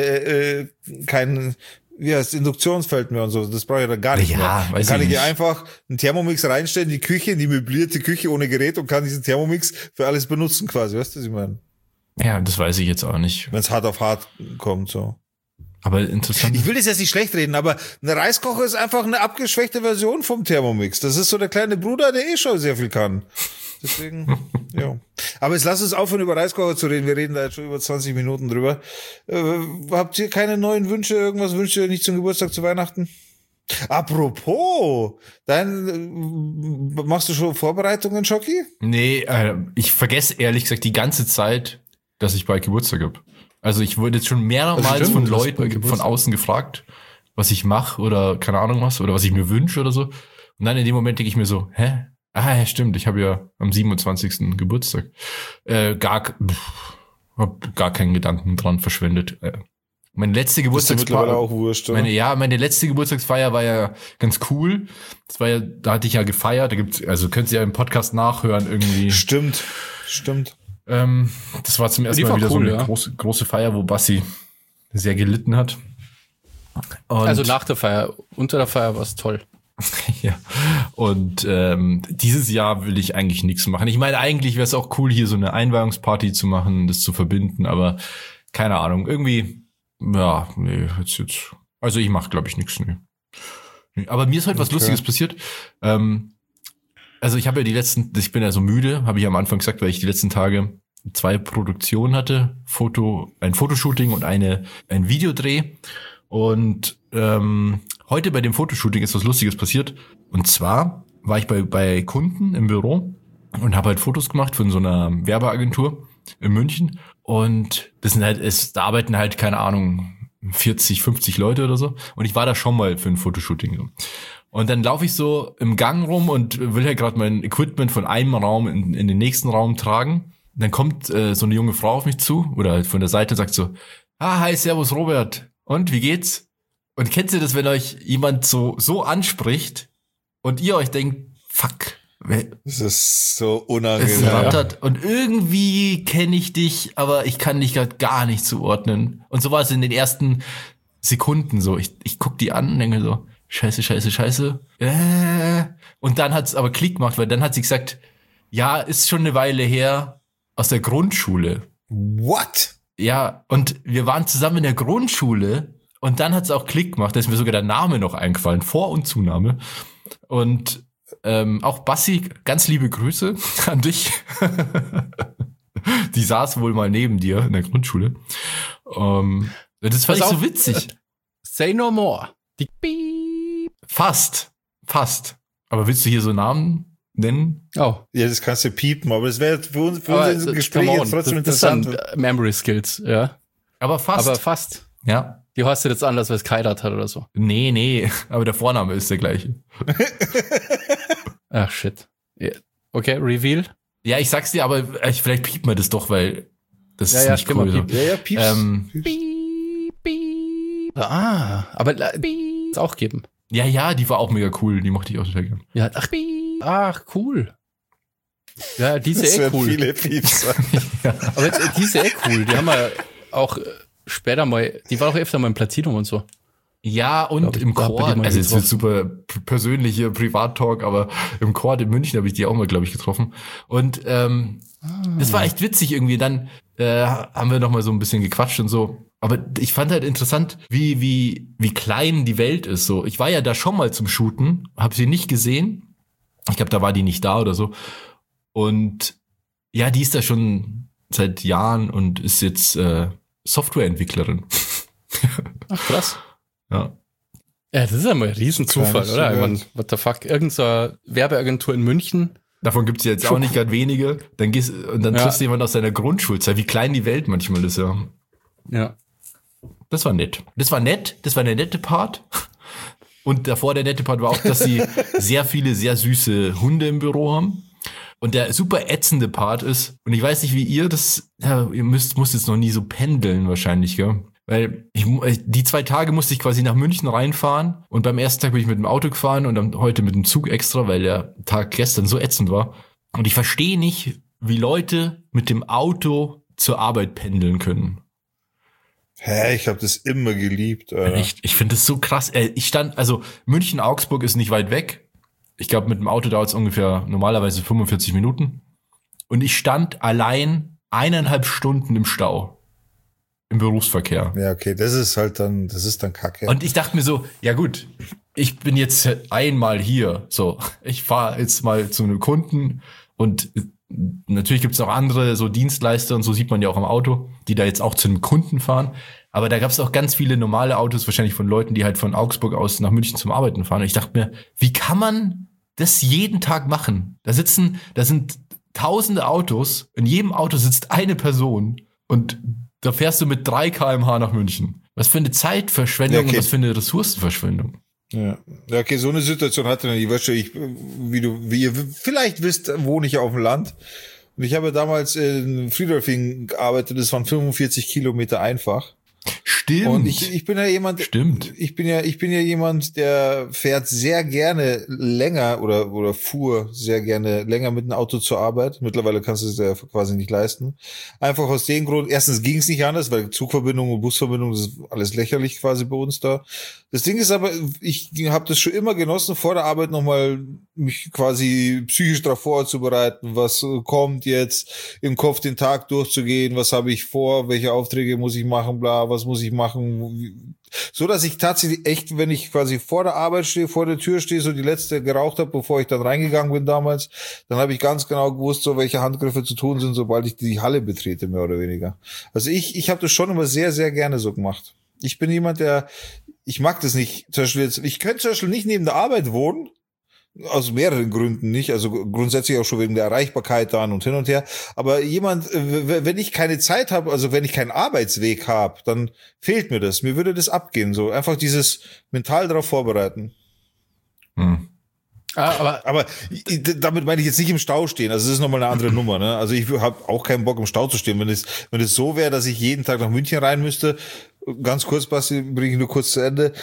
Speaker 3: Induktionsfeld mehr und so. Das brauche ich dann gar nicht mehr. Dann kann ich hier einfach einen Thermomix reinstellen, die Küche, in die möblierte Küche ohne Gerät, und kann diesen Thermomix für alles benutzen quasi. Weißt du, was ich meine?
Speaker 1: Ja, das weiß ich jetzt auch nicht.
Speaker 3: Wenn es hart auf hart kommt, so.
Speaker 1: Aber interessant.
Speaker 3: Ich will das jetzt nicht schlecht reden, aber eine Reiskocher ist einfach eine abgeschwächte Version vom Thermomix. Das ist so der kleine Bruder, der schon sehr viel kann. Deswegen, ja. Aber jetzt lass uns aufhören, über Reiskocher zu reden. Wir reden da jetzt schon über 20 Minuten drüber. Habt ihr keine neuen Wünsche? Irgendwas wünscht ihr nicht zum Geburtstag, zu Weihnachten? Apropos, machst du schon Vorbereitungen, Schocki?
Speaker 1: Nee, ich vergesse ehrlich gesagt die ganze Zeit, dass ich bald Geburtstag habe. Also ich wurde jetzt schon mehrmals von Leuten von außen gefragt, was ich mache oder keine Ahnung was oder was ich mir wünsche oder so. Und dann in dem Moment denke ich mir so, hä? Ah, ja, stimmt, ich habe ja am 27. Geburtstag. Hab gar keinen Gedanken dran verschwendet. Meine letzte Geburtstagsfeier
Speaker 3: auch wurscht, oder?
Speaker 1: meine letzte Geburtstagsfeier war ja ganz cool. Das war ja, da hatte ich ja gefeiert. Also könnt ihr ja im Podcast nachhören irgendwie.
Speaker 3: Stimmt.
Speaker 1: Das war zum ersten Mal wieder cool, so eine große Feier, wo Bassi sehr gelitten hat. Und
Speaker 2: also nach der Feier, unter der Feier war es toll.
Speaker 1: Ja. Und dieses Jahr will ich eigentlich nichts machen. Ich meine, eigentlich wäre es auch cool, hier so eine Einweihungsparty zu machen, das zu verbinden, aber keine Ahnung, irgendwie, ja, nee, jetzt. Also ich mache, glaube ich, nichts, nee. Aber mir ist heute was Lustiges passiert. Also ich habe ja ich bin ja so müde, habe ich am Anfang gesagt, weil ich die letzten Tage 2 Produktionen hatte, ein Fotoshooting und ein Videodreh. Und heute bei dem Fotoshooting ist was Lustiges passiert. Und zwar war ich bei Kunden im Büro und habe halt Fotos gemacht von so einer Werbeagentur in München. Und das sind halt, da arbeiten halt, keine Ahnung, 40, 50 Leute oder so. Und ich war da schon mal für ein Fotoshooting. Und dann laufe ich so im Gang rum und will ja gerade mein Equipment von einem Raum in den nächsten Raum tragen. Und dann kommt so eine junge Frau auf mich zu oder halt von der Seite und sagt so, hi, servus Robert. Und wie geht's? Und kennt ihr das, wenn euch jemand so anspricht und ihr euch denkt, fuck.
Speaker 3: Das ist so unangenehm.
Speaker 1: Es rattert. Und irgendwie kenne ich dich, aber ich kann dich gerade gar nicht zuordnen. Und so war es in den ersten Sekunden so. Ich guck die an und denke so, Scheiße. Und dann hat's aber Klick gemacht, weil dann hat sie gesagt, ja, ist schon eine Weile her, aus der Grundschule.
Speaker 3: What?
Speaker 1: Ja, und wir waren zusammen in der Grundschule und dann hat's auch Klick gemacht, da ist mir sogar der Name noch eingefallen, Vor- und Zunahme. Und auch Bassi, ganz liebe Grüße an dich. Die saß wohl mal neben dir in der Grundschule. Das fand ich so witzig.
Speaker 2: Say no more.
Speaker 1: Fast. Aber willst du hier so Namen nennen?
Speaker 2: Oh.
Speaker 3: Ja, das kannst du piepen, aber das wäre für uns im Gespräch jetzt trotzdem interessant.
Speaker 2: Das sind Memory Skills, ja.
Speaker 1: Aber fast. Ja.
Speaker 2: Die heißt jetzt anders, weil es Kairat hat oder so.
Speaker 1: Nee, aber der Vorname ist der gleiche.
Speaker 2: Ach, shit. Yeah. Okay, Reveal.
Speaker 1: Ja, ich sag's dir, aber vielleicht piept man das doch, weil das ist nicht cool.
Speaker 3: Ja, pieps.
Speaker 2: Aber es auch geben.
Speaker 1: Ja, die war auch mega cool. Die mochte ich auch total gern.
Speaker 2: Ja, ach, cool. Ja, die ist ja cool.
Speaker 3: Viele Pieps.
Speaker 2: Ja. Aber die ist ja cool. Die haben wir auch später mal, die war auch öfter mal im Platinum und so.
Speaker 1: Ja, und im Chor, also es wird super persönliche Privat-Talk, aber im Chor in München habe ich die auch mal, glaube ich, getroffen. Und das war echt witzig irgendwie. Dann haben wir noch mal so ein bisschen gequatscht und so. Aber ich fand halt interessant, wie klein die Welt ist. So, ich war ja da schon mal zum Shooten, habe sie nicht gesehen. Ich glaube, da war die nicht da oder so. Und ja, die ist da schon seit Jahren und ist jetzt Softwareentwicklerin.
Speaker 2: Ach, krass.
Speaker 1: Ja.
Speaker 2: Ja, das ist ja mal ein Riesenzufall, oder? Ich meine, what the fuck? Irgendeine Werbeagentur in München.
Speaker 1: Davon gibt's jetzt auch nicht gerade wenige. Dann triffst du jemanden aus deiner Grundschulzeit. Wie klein die Welt manchmal ist, ja.
Speaker 2: Ja.
Speaker 1: Das war nett. Das war der nette Part. Und davor der nette Part war auch, dass sie sehr viele, sehr süße Hunde im Büro haben. Und der super ätzende Part ist, und ich weiß nicht, wie ihr das, ja, ihr müsst jetzt noch nie so pendeln wahrscheinlich, gell? Weil die 2 Tage musste ich quasi nach München reinfahren und beim ersten Tag bin ich mit dem Auto gefahren und dann heute mit dem Zug extra, weil der Tag gestern so ätzend war. Und ich verstehe nicht, wie Leute mit dem Auto zur Arbeit pendeln können.
Speaker 3: Hä, ich habe das immer geliebt, Alter.
Speaker 1: Ich finde das so krass. München-Augsburg ist nicht weit weg. Ich glaube, mit dem Auto dauert es ungefähr normalerweise 45 Minuten. Und ich stand allein 1,5 Stunden im Stau. im Berufsverkehr.
Speaker 3: Ja, okay, das ist dann Kacke.
Speaker 1: Und ich dachte mir so, ja gut, ich bin jetzt einmal hier, so, ich fahre jetzt mal zu einem Kunden und natürlich gibt's auch andere so Dienstleister und so sieht man ja auch am Auto, die da jetzt auch zu einem Kunden fahren. Aber da gab's auch ganz viele normale Autos, wahrscheinlich von Leuten, die halt von Augsburg aus nach München zum Arbeiten fahren. Und ich dachte mir, wie kann man das jeden Tag machen? Da sind tausende Autos, in jedem Auto sitzt eine Person und da fährst du mit 3 km/h nach München. Was für eine Zeitverschwendung und was für eine Ressourcenverschwendung.
Speaker 3: Ja, okay, so eine Situation hatte ich. Weißt du, wie ihr vielleicht wisst, wohne ich ja auf dem Land. Und ich habe damals in Friedolfing gearbeitet, das waren 45 Kilometer einfach.
Speaker 1: Stimmt.
Speaker 3: Und ich bin ja jemand.
Speaker 1: Stimmt.
Speaker 3: Ich bin ja jemand, der fährt sehr gerne länger oder fuhr sehr gerne länger mit dem Auto zur Arbeit. Mittlerweile kannst du es ja quasi nicht leisten. Einfach aus dem Grund, erstens ging es nicht anders, weil Zugverbindung und Busverbindung, das ist alles lächerlich quasi bei uns da. Das Ding ist aber, ich habe das schon immer genossen, vor der Arbeit nochmal mich quasi psychisch darauf vorzubereiten, was kommt jetzt, im Kopf den Tag durchzugehen, was habe ich vor, welche Aufträge muss ich machen, bla, was muss ich machen, so dass ich tatsächlich echt, wenn ich quasi vor der Arbeit stehe, vor der Tür stehe, so die letzte geraucht habe, bevor ich dann reingegangen bin damals, dann habe ich ganz genau gewusst, so welche Handgriffe zu tun sind, sobald ich die Halle betrete, mehr oder weniger. Also ich habe das schon immer sehr, sehr gerne so gemacht. Ich bin jemand, ich mag das nicht, zum Beispiel jetzt, ich könnte zum Beispiel nicht neben der Arbeit wohnen, aus mehreren Gründen nicht, also grundsätzlich auch schon wegen der Erreichbarkeit dann und hin und her, aber wenn ich keine Zeit habe, also wenn ich keinen Arbeitsweg habe, dann fehlt mir das, mir würde das abgehen, so einfach dieses mental darauf vorbereiten. Aber damit meine ich jetzt nicht im Stau stehen, also das ist nochmal eine andere Nummer, ne? Also ich habe auch keinen Bock im Stau zu stehen, wenn es so wäre, dass ich jeden Tag nach München rein müsste, ganz kurz, Basti, bringe ich nur kurz zu Ende,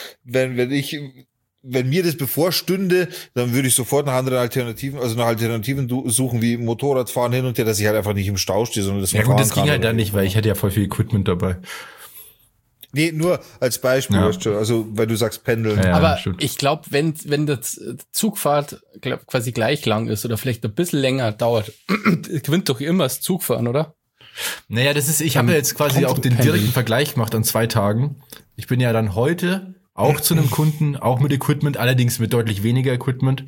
Speaker 3: wenn mir das bevorstünde, dann würde ich sofort nach anderen Alternativen suchen, wie Motorradfahren hin und her, dass ich halt einfach nicht im Stau stehe, sondern das
Speaker 1: ja gut, das ging halt dann nicht, weil ich hätte ja voll viel Equipment dabei.
Speaker 3: Nee, nur als Beispiel, also weil du sagst Pendeln.
Speaker 2: Ja, aber ich glaube, wenn das Zugfahrt quasi gleich lang ist oder vielleicht ein bisschen länger dauert, gewinnt doch immer das Zugfahren, oder?
Speaker 1: Naja, ich habe ja jetzt quasi auch den direkten Vergleich gemacht an 2 Tagen. Ich bin ja dann heute auch zu einem Kunden, auch mit Equipment, allerdings mit deutlich weniger Equipment,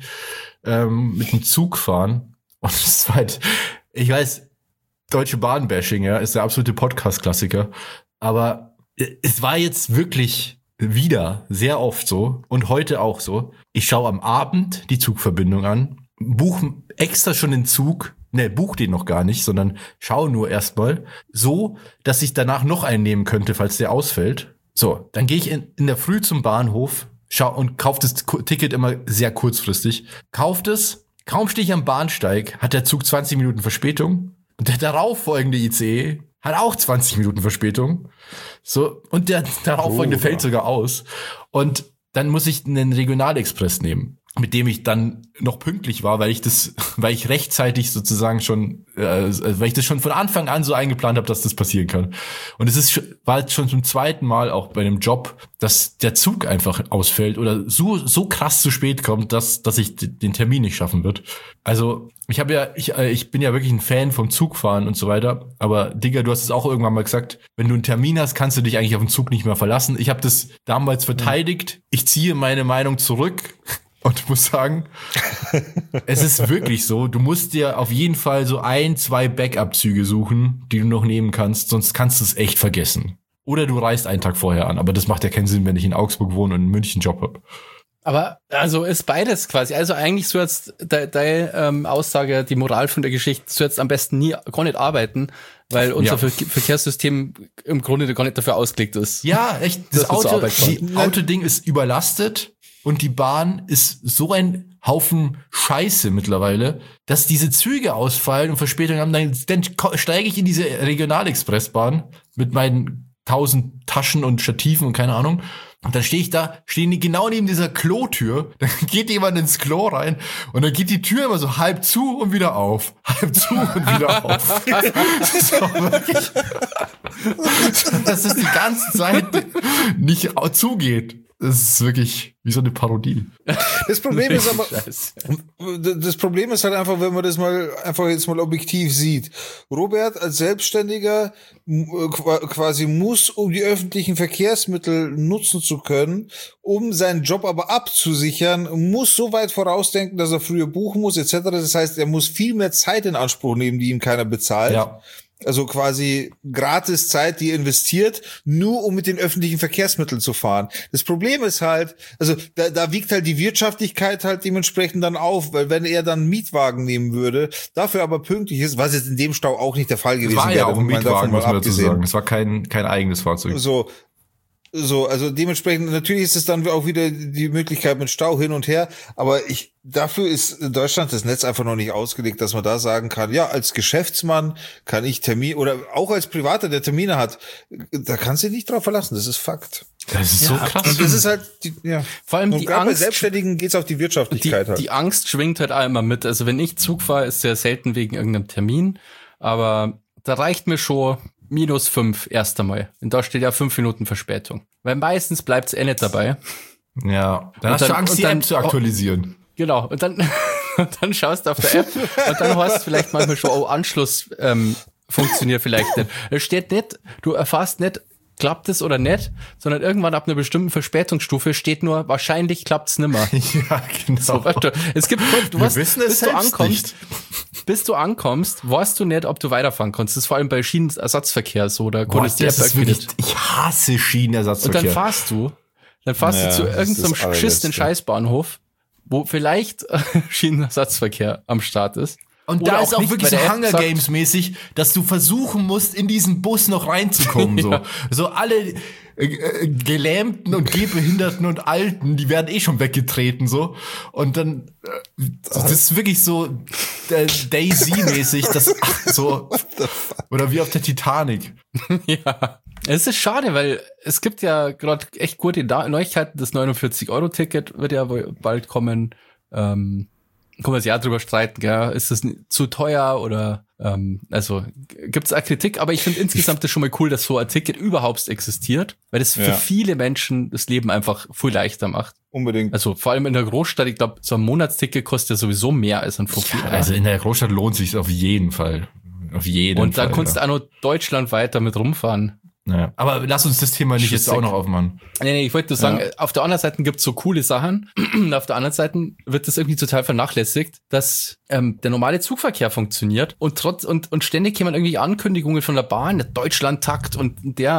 Speaker 1: mit dem Zug fahren. Und es war halt, ich weiß, Deutsche Bahn-Bashing, ja, ist der absolute Podcast-Klassiker. Aber es war jetzt wirklich wieder sehr oft so und heute auch so. Ich schaue am Abend die Zugverbindung an, buche extra schon den Zug, buch den noch gar nicht, sondern schaue nur erstmal so, dass ich danach noch einen nehmen könnte, falls der ausfällt. So, dann gehe ich in der Früh zum Bahnhof, und kaufe das Ticket immer sehr kurzfristig. Kauft es, kaum stehe ich am Bahnsteig, hat der Zug 20 Minuten Verspätung. Und der darauffolgende ICE hat auch 20 Minuten Verspätung. So, und der darauffolgende fällt sogar aus. Und dann muss ich einen Regionalexpress nehmen, mit dem ich dann noch pünktlich war, weil ich rechtzeitig sozusagen schon, weil ich das schon von Anfang an so eingeplant habe, dass das passieren kann. Und war jetzt schon zum 2. Mal auch bei einem Job, dass der Zug einfach ausfällt oder so krass zu spät kommt, dass ich den Termin nicht schaffen wird. Also ich bin ja wirklich ein Fan vom Zugfahren und so weiter. Aber Digga, du hast es auch irgendwann mal gesagt, wenn du einen Termin hast, kannst du dich eigentlich auf den Zug nicht mehr verlassen. Ich habe das damals verteidigt. Ich ziehe meine Meinung zurück. Und muss sagen, es ist wirklich so, du musst dir auf jeden Fall so 1-2 Backup-Züge suchen, die du noch nehmen kannst, sonst kannst du es echt vergessen. Oder du reist einen Tag vorher an, aber das macht ja keinen Sinn, wenn ich in Augsburg wohne und einen München Job habe.
Speaker 2: Aber also ist beides quasi, also eigentlich so jetzt deine Aussage, die Moral von der Geschichte, so jetzt am besten gar nicht arbeiten, weil unser Verkehrssystem im Grunde gar nicht dafür ausgelegt ist.
Speaker 1: Ja, echt, das Autoding ist überlastet. Und die Bahn ist so ein Haufen Scheiße mittlerweile, dass diese Züge ausfallen und Verspätungen haben. Dann steige ich in diese Regionalexpressbahn mit meinen 1000 Taschen und Stativen und keine Ahnung. Und dann stehen die genau neben dieser Klotür. Dann geht jemand ins Klo rein und dann geht die Tür immer so halb zu und wieder auf. Halb zu und wieder auf. So, wirklich. Dass es die ganze Zeit nicht zugeht. Das ist wirklich wie so eine Parodie.
Speaker 3: Das Problem ist aber, das Problem ist halt einfach, wenn man das jetzt mal objektiv sieht. Robert als Selbstständiger quasi muss, um die öffentlichen Verkehrsmittel nutzen zu können, um seinen Job aber abzusichern, muss so weit vorausdenken, dass er früher buchen muss, etc. Das heißt, er muss viel mehr Zeit in Anspruch nehmen, die ihm keiner bezahlt.
Speaker 1: Ja.
Speaker 3: Also quasi gratis Zeit, die investiert, nur um mit den öffentlichen Verkehrsmitteln zu fahren. Das Problem ist halt, also da wiegt halt die Wirtschaftlichkeit halt dementsprechend dann auf, weil wenn er dann einen Mietwagen nehmen würde, dafür aber pünktlich ist, was jetzt in dem Stau auch nicht der Fall gewesen wäre.
Speaker 1: Es war ja auch ein Mietwagen, muss man dazu sagen. Es war kein eigenes Fahrzeug.
Speaker 3: So, also dementsprechend, natürlich ist es dann auch wieder die Möglichkeit mit Stau hin und her, aber dafür ist in Deutschland das Netz einfach noch nicht ausgelegt, dass man da sagen kann, ja, als Geschäftsmann kann ich Termin, oder auch als Privater, der Termine hat, da kannst du dich nicht drauf verlassen, das ist Fakt.
Speaker 1: Das ist so krass.
Speaker 3: Und das ist halt,
Speaker 2: vor allem die Angst.
Speaker 3: Bei Selbstständigen geht's auf die Wirtschaftlichkeit halt.
Speaker 2: Die Angst schwingt halt auch immer mit. Also wenn ich Zug fahre, ist sehr selten wegen irgendeinem Termin, aber da reicht mir schon -5 erst einmal. Und da steht ja 5 Minuten Verspätung. Weil meistens bleibt's nicht dabei.
Speaker 1: Ja. Dann hast du Angst, die App zu aktualisieren.
Speaker 2: Genau. Und dann schaust du auf der App und dann hast du vielleicht manchmal schon, Anschluss funktioniert vielleicht nicht. Da steht nicht, du erfährst nicht, klappt es oder nicht, sondern irgendwann ab einer bestimmten Verspätungsstufe steht nur, wahrscheinlich klappt's nimmer.
Speaker 1: Ja, genau.
Speaker 2: So, es gibt, bis du ankommst, weißt du nicht, ob du weiterfahren kannst. Das ist vor allem bei Schienenersatzverkehr so, da konntest du
Speaker 1: ich hasse Schienenersatzverkehr.
Speaker 2: Und dann fahrst du zu irgendeinem beschissenen Scheißbahnhof, wo vielleicht Schienenersatzverkehr am Start ist.
Speaker 1: Und da ist auch wirklich so Hunger Games mäßig, dass du versuchen musst, in diesen Bus noch reinzukommen.
Speaker 2: Ja.
Speaker 1: So alle Gelähmten und Gehbehinderten und Alten, die werden schon weggetreten so. Und dann das ist wirklich so Daisy-mäßig, das so oder wie auf der Titanic.
Speaker 2: Ja. Es ist schade, weil es gibt ja gerade echt gute Neuigkeiten. Das 49-Euro-Ticket wird ja wohl bald kommen. Kann man sich ja drüber streiten, gell? Ist das zu teuer oder also gibt's auch Kritik, aber ich finde insgesamt das schon mal cool, dass so ein Ticket überhaupt existiert, weil das für viele Menschen das Leben einfach viel leichter macht.
Speaker 3: Unbedingt.
Speaker 2: Also vor allem in der Großstadt, ich glaube, so ein Monatsticket kostet ja sowieso mehr als ein Profil.
Speaker 1: Also in der Großstadt lohnt sich auf jeden Fall. Auf jeden Fall.
Speaker 2: Und da kannst du auch noch deutschlandweit damit rumfahren.
Speaker 1: Ja. Aber lass uns das Thema nicht jetzt auch noch aufmachen.
Speaker 2: Nee, ich wollte nur sagen, auf der anderen Seite gibt's so coole Sachen. Auf der anderen Seite wird das irgendwie total vernachlässigt, dass der normale Zugverkehr funktioniert und ständig kommen irgendwie Ankündigungen von der Bahn, der Deutschlandtakt und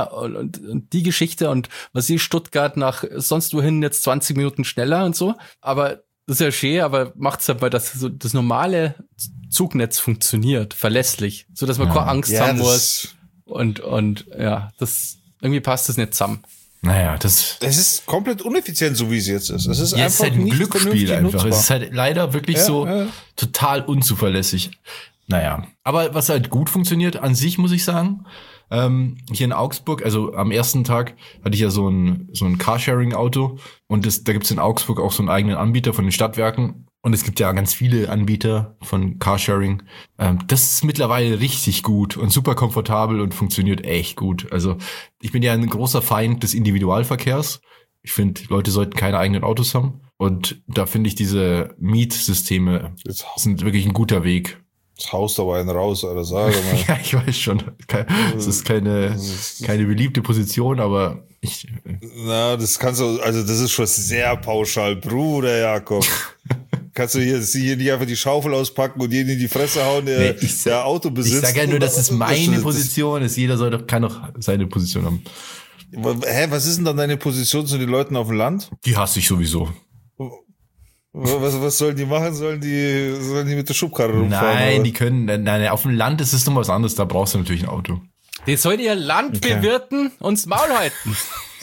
Speaker 2: die Geschichte und was ist Stuttgart nach sonst wohin jetzt 20 Minuten schneller und so. Aber das ist ja schön, aber macht's halt mal, dass so das normale Zugnetz funktioniert, verlässlich, so dass man keine Angst haben muss. Und ja, das irgendwie passt das nicht zusammen.
Speaker 1: Naja, das
Speaker 3: ist komplett uneffizient, so wie es jetzt ist. Es ist
Speaker 1: ja,
Speaker 3: einfach
Speaker 1: es ist halt ein Glücksspiel einfach.
Speaker 3: Nutzbar.
Speaker 1: Es ist halt leider wirklich total unzuverlässig. Naja, aber was halt gut funktioniert an sich, muss ich sagen, hier in Augsburg, also am ersten Tag hatte ich ja so ein Carsharing-Auto und da gibt's in Augsburg auch so einen eigenen Anbieter von den Stadtwerken. Und es gibt ja ganz viele Anbieter von Carsharing. Das ist mittlerweile richtig gut und super komfortabel und funktioniert echt gut. Also ich bin ja ein großer Feind des Individualverkehrs. Ich finde, Leute sollten keine eigenen Autos haben. Und da finde ich diese Mietsysteme sind wirklich ein guter Weg.
Speaker 3: Jetzt haust aber einen raus, Alter, sage mal.
Speaker 1: Ja, ich weiß schon. Es ist keine beliebte Position, aber
Speaker 3: Na, das kannst du, also das ist schon sehr pauschal, Bruder Jakob. Kannst du hier nicht einfach die Schaufel auspacken und jeden in die Fresse hauen, der Auto besitzt?
Speaker 1: Ich sage ja nur, das ist meine Position, kann doch seine Position haben.
Speaker 3: Hä, was ist denn dann deine Position zu den Leuten auf dem Land?
Speaker 1: Die hasse ich sowieso.
Speaker 3: Was sollen die machen? Sollen die mit der Schubkarre rumfahren?
Speaker 1: Nein, auf dem Land ist es noch was anderes, da brauchst du natürlich ein Auto.
Speaker 2: Die sollen ihr Land bewirten und das Maul halten.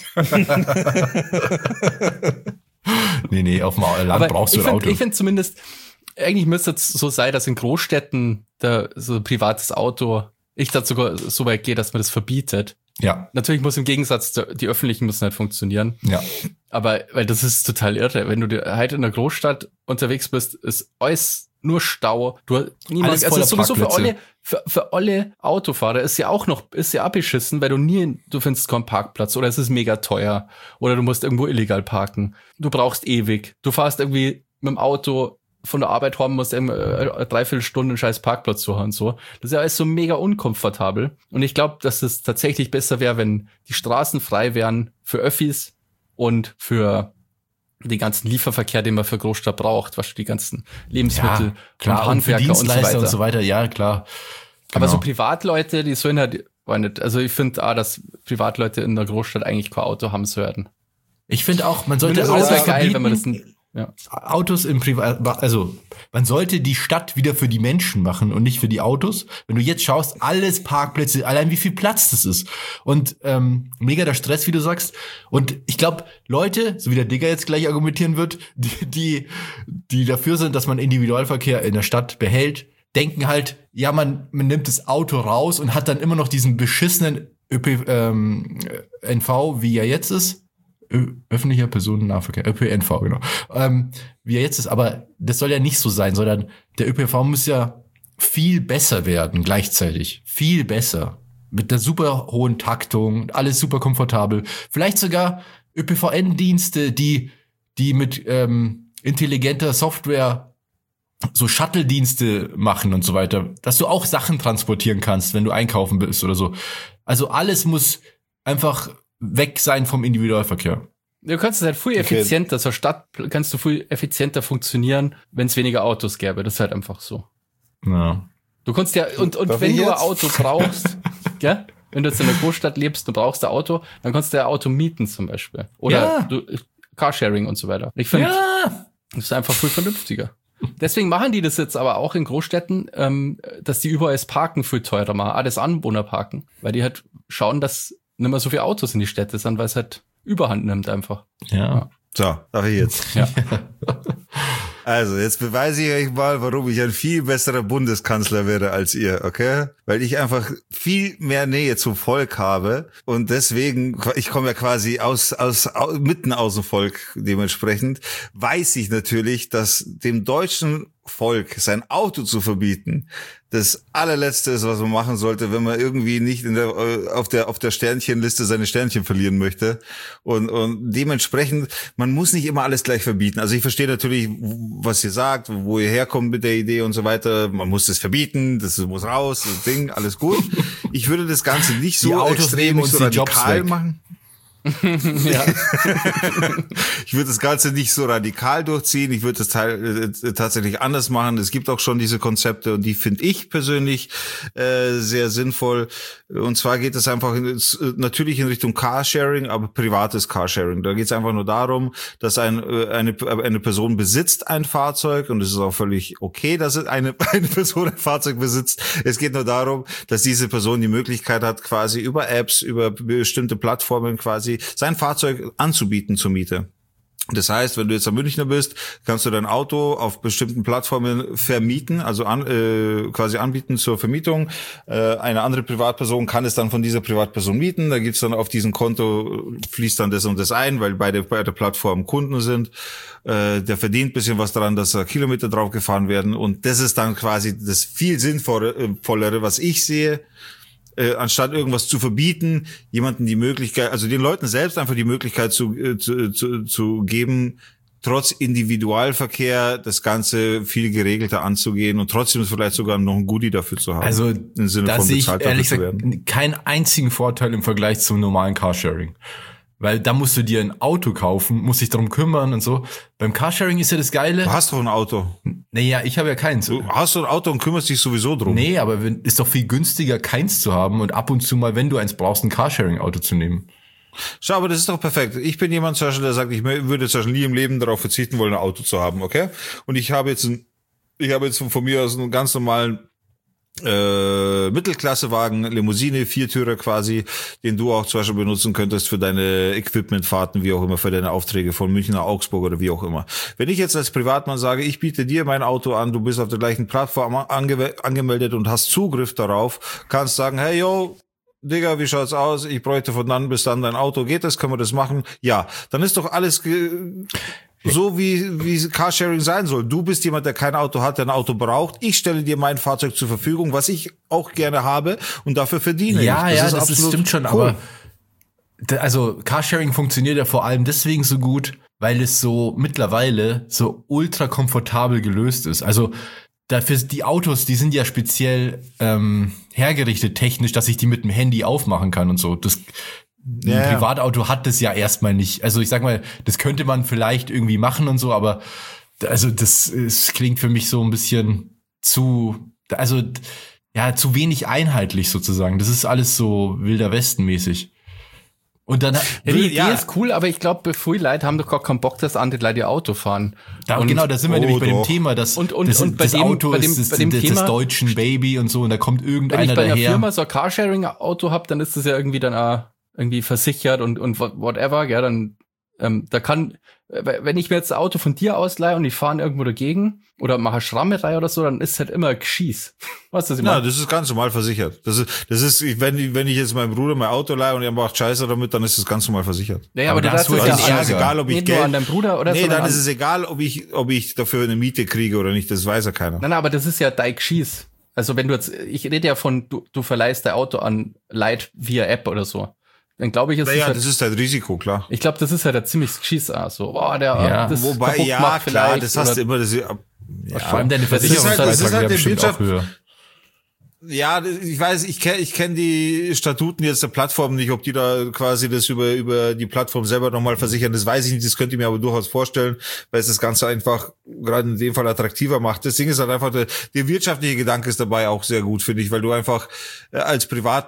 Speaker 1: Nee, auf dem Land aber brauchst du ein Auto.
Speaker 2: Ich finde zumindest, eigentlich müsste es so sein, dass in Großstädten so ein privates Auto, ich da sogar so weit gehe, dass man das verbietet.
Speaker 1: Ja.
Speaker 2: Natürlich muss im Gegensatz, die öffentlichen müssen halt funktionieren.
Speaker 1: Ja.
Speaker 2: Aber, weil das ist total irre. Wenn du halt in der Großstadt unterwegs bist, ist alles nur Stau.
Speaker 1: Alles voller
Speaker 2: sowieso
Speaker 1: Parkplätze.
Speaker 2: für alle Autofahrer ist ja auch beschissen, weil du findest keinen Parkplatz oder es ist mega teuer oder du musst irgendwo illegal parken. Du brauchst ewig. Du fährst irgendwie mit dem Auto von der Arbeit heim, musst irgendwie 3/4 Stunde einen scheiß Parkplatz suchen und so. Das ist ja alles so mega unkomfortabel. Und ich glaube, dass es tatsächlich besser wäre, wenn die Straßen frei wären für Öffis und für den ganzen Lieferverkehr, den man für Großstadt braucht, was die ganzen Lebensmittel,
Speaker 1: klar, und für Dienstleister und so weiter, ja, klar.
Speaker 2: Aber
Speaker 1: Genau.
Speaker 2: so Privatleute, die sollen halt, also ich finde dass Privatleute in der Großstadt eigentlich kein Auto haben sollten.
Speaker 1: Ich finde auch, man sollte
Speaker 2: Das
Speaker 1: Autos
Speaker 2: wäre geil,
Speaker 1: verbieten.
Speaker 2: wenn man das ja.
Speaker 1: Autos im Privat, also man sollte die Stadt wieder für die Menschen machen und nicht für die Autos. Wenn du jetzt schaust, alles Parkplätze, allein wie viel Platz das ist und mega der Stress, wie du sagst. Und ich glaube, Leute, so wie der Digger jetzt gleich argumentieren wird, die dafür sind, dass man Individualverkehr in der Stadt behält, denken halt, ja, man nimmt das Auto raus und hat dann immer noch diesen beschissenen NV, wie er jetzt ist. Öffentlicher Personennahverkehr, ÖPNV, genau. Wie er jetzt ist, aber das soll ja nicht so sein, sondern der ÖPNV muss ja viel besser werden gleichzeitig. Viel besser. Mit der super hohen Taktung, alles super komfortabel. Vielleicht sogar ÖPVN-Dienste, die mit intelligenter Software so Shuttle-Dienste machen und so weiter, dass du auch Sachen transportieren kannst, wenn du einkaufen bist oder so. Also alles muss einfach weg sein vom Individualverkehr.
Speaker 2: Du kannst es halt viel effizienter, zur Stadt kannst du viel effizienter funktionieren, wenn es weniger Autos gäbe. Das ist halt einfach so.
Speaker 1: Ja.
Speaker 2: Du kannst ja, und wenn du ein Auto brauchst, gell? Wenn du jetzt in der Großstadt lebst, du brauchst ein Auto, dann kannst du ein Auto mieten zum Beispiel. Oder Carsharing und so weiter. Ich finde, das ist einfach viel vernünftiger. Deswegen machen die das jetzt aber auch in Großstädten, dass die überall das Parken viel teurer machen, das Anwohnerparken. Weil die halt schauen, dass nicht mehr so viele Autos in die Städte sind, weil es halt Überhand nimmt einfach.
Speaker 1: Ja.
Speaker 3: So, darf ich jetzt?
Speaker 2: Ja.
Speaker 3: Also, jetzt beweise ich euch mal, warum ich ein viel besserer Bundeskanzler wäre als ihr, okay? Weil ich einfach viel mehr Nähe zum Volk habe und deswegen, ich komme ja quasi mitten aus dem Volk, dementsprechend weiß ich natürlich, dass dem deutschen Volk sein Auto zu verbieten das allerletzte ist, was man machen sollte, wenn man irgendwie nicht auf der Sternchenliste seine Sternchen verlieren möchte. Und dementsprechend, man muss nicht immer alles gleich verbieten. Also ich verstehe natürlich, was ihr sagt, wo ihr herkommt mit der Idee und so weiter. Man muss das verbieten, das muss raus, das Ding, alles gut. Ich würde das Ganze nicht so extrem, nicht so radikal machen.
Speaker 2: Ja.
Speaker 3: Ich würde das Ganze nicht so radikal durchziehen. Ich würde das tatsächlich anders machen. Es gibt auch schon diese Konzepte und die finde ich persönlich sehr sinnvoll. Und zwar geht es einfach natürlich in Richtung Carsharing, aber privates Carsharing. Da geht es einfach nur darum, dass eine Person besitzt ein Fahrzeug und es ist auch völlig okay, dass eine Person ein Fahrzeug besitzt. Es geht nur darum, dass diese Person die Möglichkeit hat, quasi über Apps, über bestimmte Plattformen quasi sein Fahrzeug anzubieten zur Miete. Das heißt, wenn du jetzt am Münchner bist, kannst du dein Auto auf bestimmten Plattformen vermieten, also quasi anbieten zur Vermietung. Eine andere Privatperson kann es dann von dieser Privatperson mieten. Da gibt's dann auf diesem Konto, fließt dann das und das ein, weil beide bei der Plattform Kunden sind. Der verdient ein bisschen was daran, dass da Kilometer drauf gefahren werden. Und das ist dann quasi das viel sinnvollere, was ich sehe. Anstatt irgendwas zu verbieten, jemanden die Möglichkeit, also den Leuten selbst einfach die Möglichkeit zu geben, trotz Individualverkehr das Ganze viel geregelter anzugehen und trotzdem vielleicht sogar noch ein Goodie dafür zu haben.
Speaker 1: Also
Speaker 3: im Sinne
Speaker 1: da
Speaker 3: von
Speaker 1: sehe ich
Speaker 3: bezahlt
Speaker 1: ehrlich
Speaker 3: dafür
Speaker 1: gesagt keinen einzigen Vorteil im Vergleich zum normalen Carsharing. Weil da musst du dir ein Auto kaufen, musst dich darum kümmern und so. Beim Carsharing ist ja das Geile.
Speaker 3: Du hast doch ein Auto.
Speaker 1: Naja, ich habe ja keins.
Speaker 3: Du hast doch ein Auto und kümmerst dich sowieso drum.
Speaker 1: Nee, aber ist doch viel günstiger, keins zu haben und ab und zu mal, wenn du eins brauchst, ein Carsharing-Auto zu nehmen.
Speaker 3: Schau, aber das ist doch perfekt. Ich bin jemand zum Beispiel, der sagt, ich würde zum Beispiel nie im Leben darauf verzichten wollen, ein Auto zu haben, okay? Und ich habe jetzt von mir aus einen ganz normalen Mittelklassewagen, Limousine, Viertürer quasi, den du auch zum Beispiel benutzen könntest für deine Equipmentfahrten, wie auch immer, für deine Aufträge von München nach Augsburg oder wie auch immer. Wenn ich jetzt als Privatmann sage, ich biete dir mein Auto an, du bist auf der gleichen Plattform angemeldet und hast Zugriff darauf, kannst sagen, hey yo, Digga, wie schaut's aus? Ich bräuchte von dann bis dann dein Auto. Geht das? Können wir das machen? Ja, dann ist doch alles so wie Carsharing sein soll. Du bist jemand, der kein Auto hat, der ein Auto braucht. Ich stelle dir mein Fahrzeug zur Verfügung, was ich auch gerne habe und dafür verdiene ich.
Speaker 1: Das stimmt schon, cool. Aber also Carsharing funktioniert ja vor allem deswegen so gut, weil es so mittlerweile so ultra komfortabel gelöst ist. Also dafür die Autos, die sind ja speziell hergerichtet technisch, dass ich die mit dem Handy aufmachen kann und so. Ein Privatauto hat das ja erstmal nicht. Also ich sag mal, das könnte man vielleicht irgendwie machen und so, aber also es klingt für mich so ein bisschen zu wenig einheitlich sozusagen. Das ist alles so Wilder Westen-mäßig. Und dann
Speaker 2: die Idee ist cool, aber ich glaube, viele Leute haben doch gar keinen Bock, dass andere Leute Auto fahren.
Speaker 1: Da sind wir nämlich bei dem Thema, dass das Auto ist das deutschen Baby und so und da kommt irgendeiner daher.
Speaker 2: Wenn ich bei einer Firma so ein Carsharing-Auto habe, dann ist das ja irgendwie dann auch irgendwie versichert und whatever, ja, dann da kann, wenn ich mir jetzt ein Auto von dir ausleihe und ich fahre irgendwo dagegen oder mache eine Schrammerei oder so, dann ist halt immer ein Geschieß. Was ist das immer?
Speaker 3: Ja, das ist ganz normal versichert. Das ist, wenn ich jetzt meinem Bruder mein Auto leihe und er macht Scheiße damit, dann ist das ganz normal versichert.
Speaker 2: Ja, aber das
Speaker 3: ist egal, ob ich
Speaker 2: Geld nur an deinem Bruder oder so.
Speaker 3: Nee, dann ist es egal, ob ich dafür eine Miete kriege oder nicht, das weiß ja keiner.
Speaker 2: Nein, aber das ist ja dein Geschieß. Also wenn ich rede ja von, du verleihst dein Auto an Leute via App oder so. Dann glaube ich,
Speaker 3: das ist halt Risiko, klar.
Speaker 2: Ich glaube, das ist halt ein ziemlich Geschiss, so, das
Speaker 3: wobei, ja, klar, das hast du immer,
Speaker 1: vor allem deine Versicherungsbeitrag wäre bestimmt auch höher.
Speaker 3: Ja, ich weiß, ich kenn die Statuten jetzt der Plattform nicht, ob die da quasi das über die Plattform selber nochmal versichern, das weiß ich nicht, das könnt ihr mir aber durchaus vorstellen, weil es das Ganze einfach gerade in dem Fall attraktiver macht. Das Ding ist halt einfach, der wirtschaftliche Gedanke ist dabei auch sehr gut, finde ich, weil du einfach als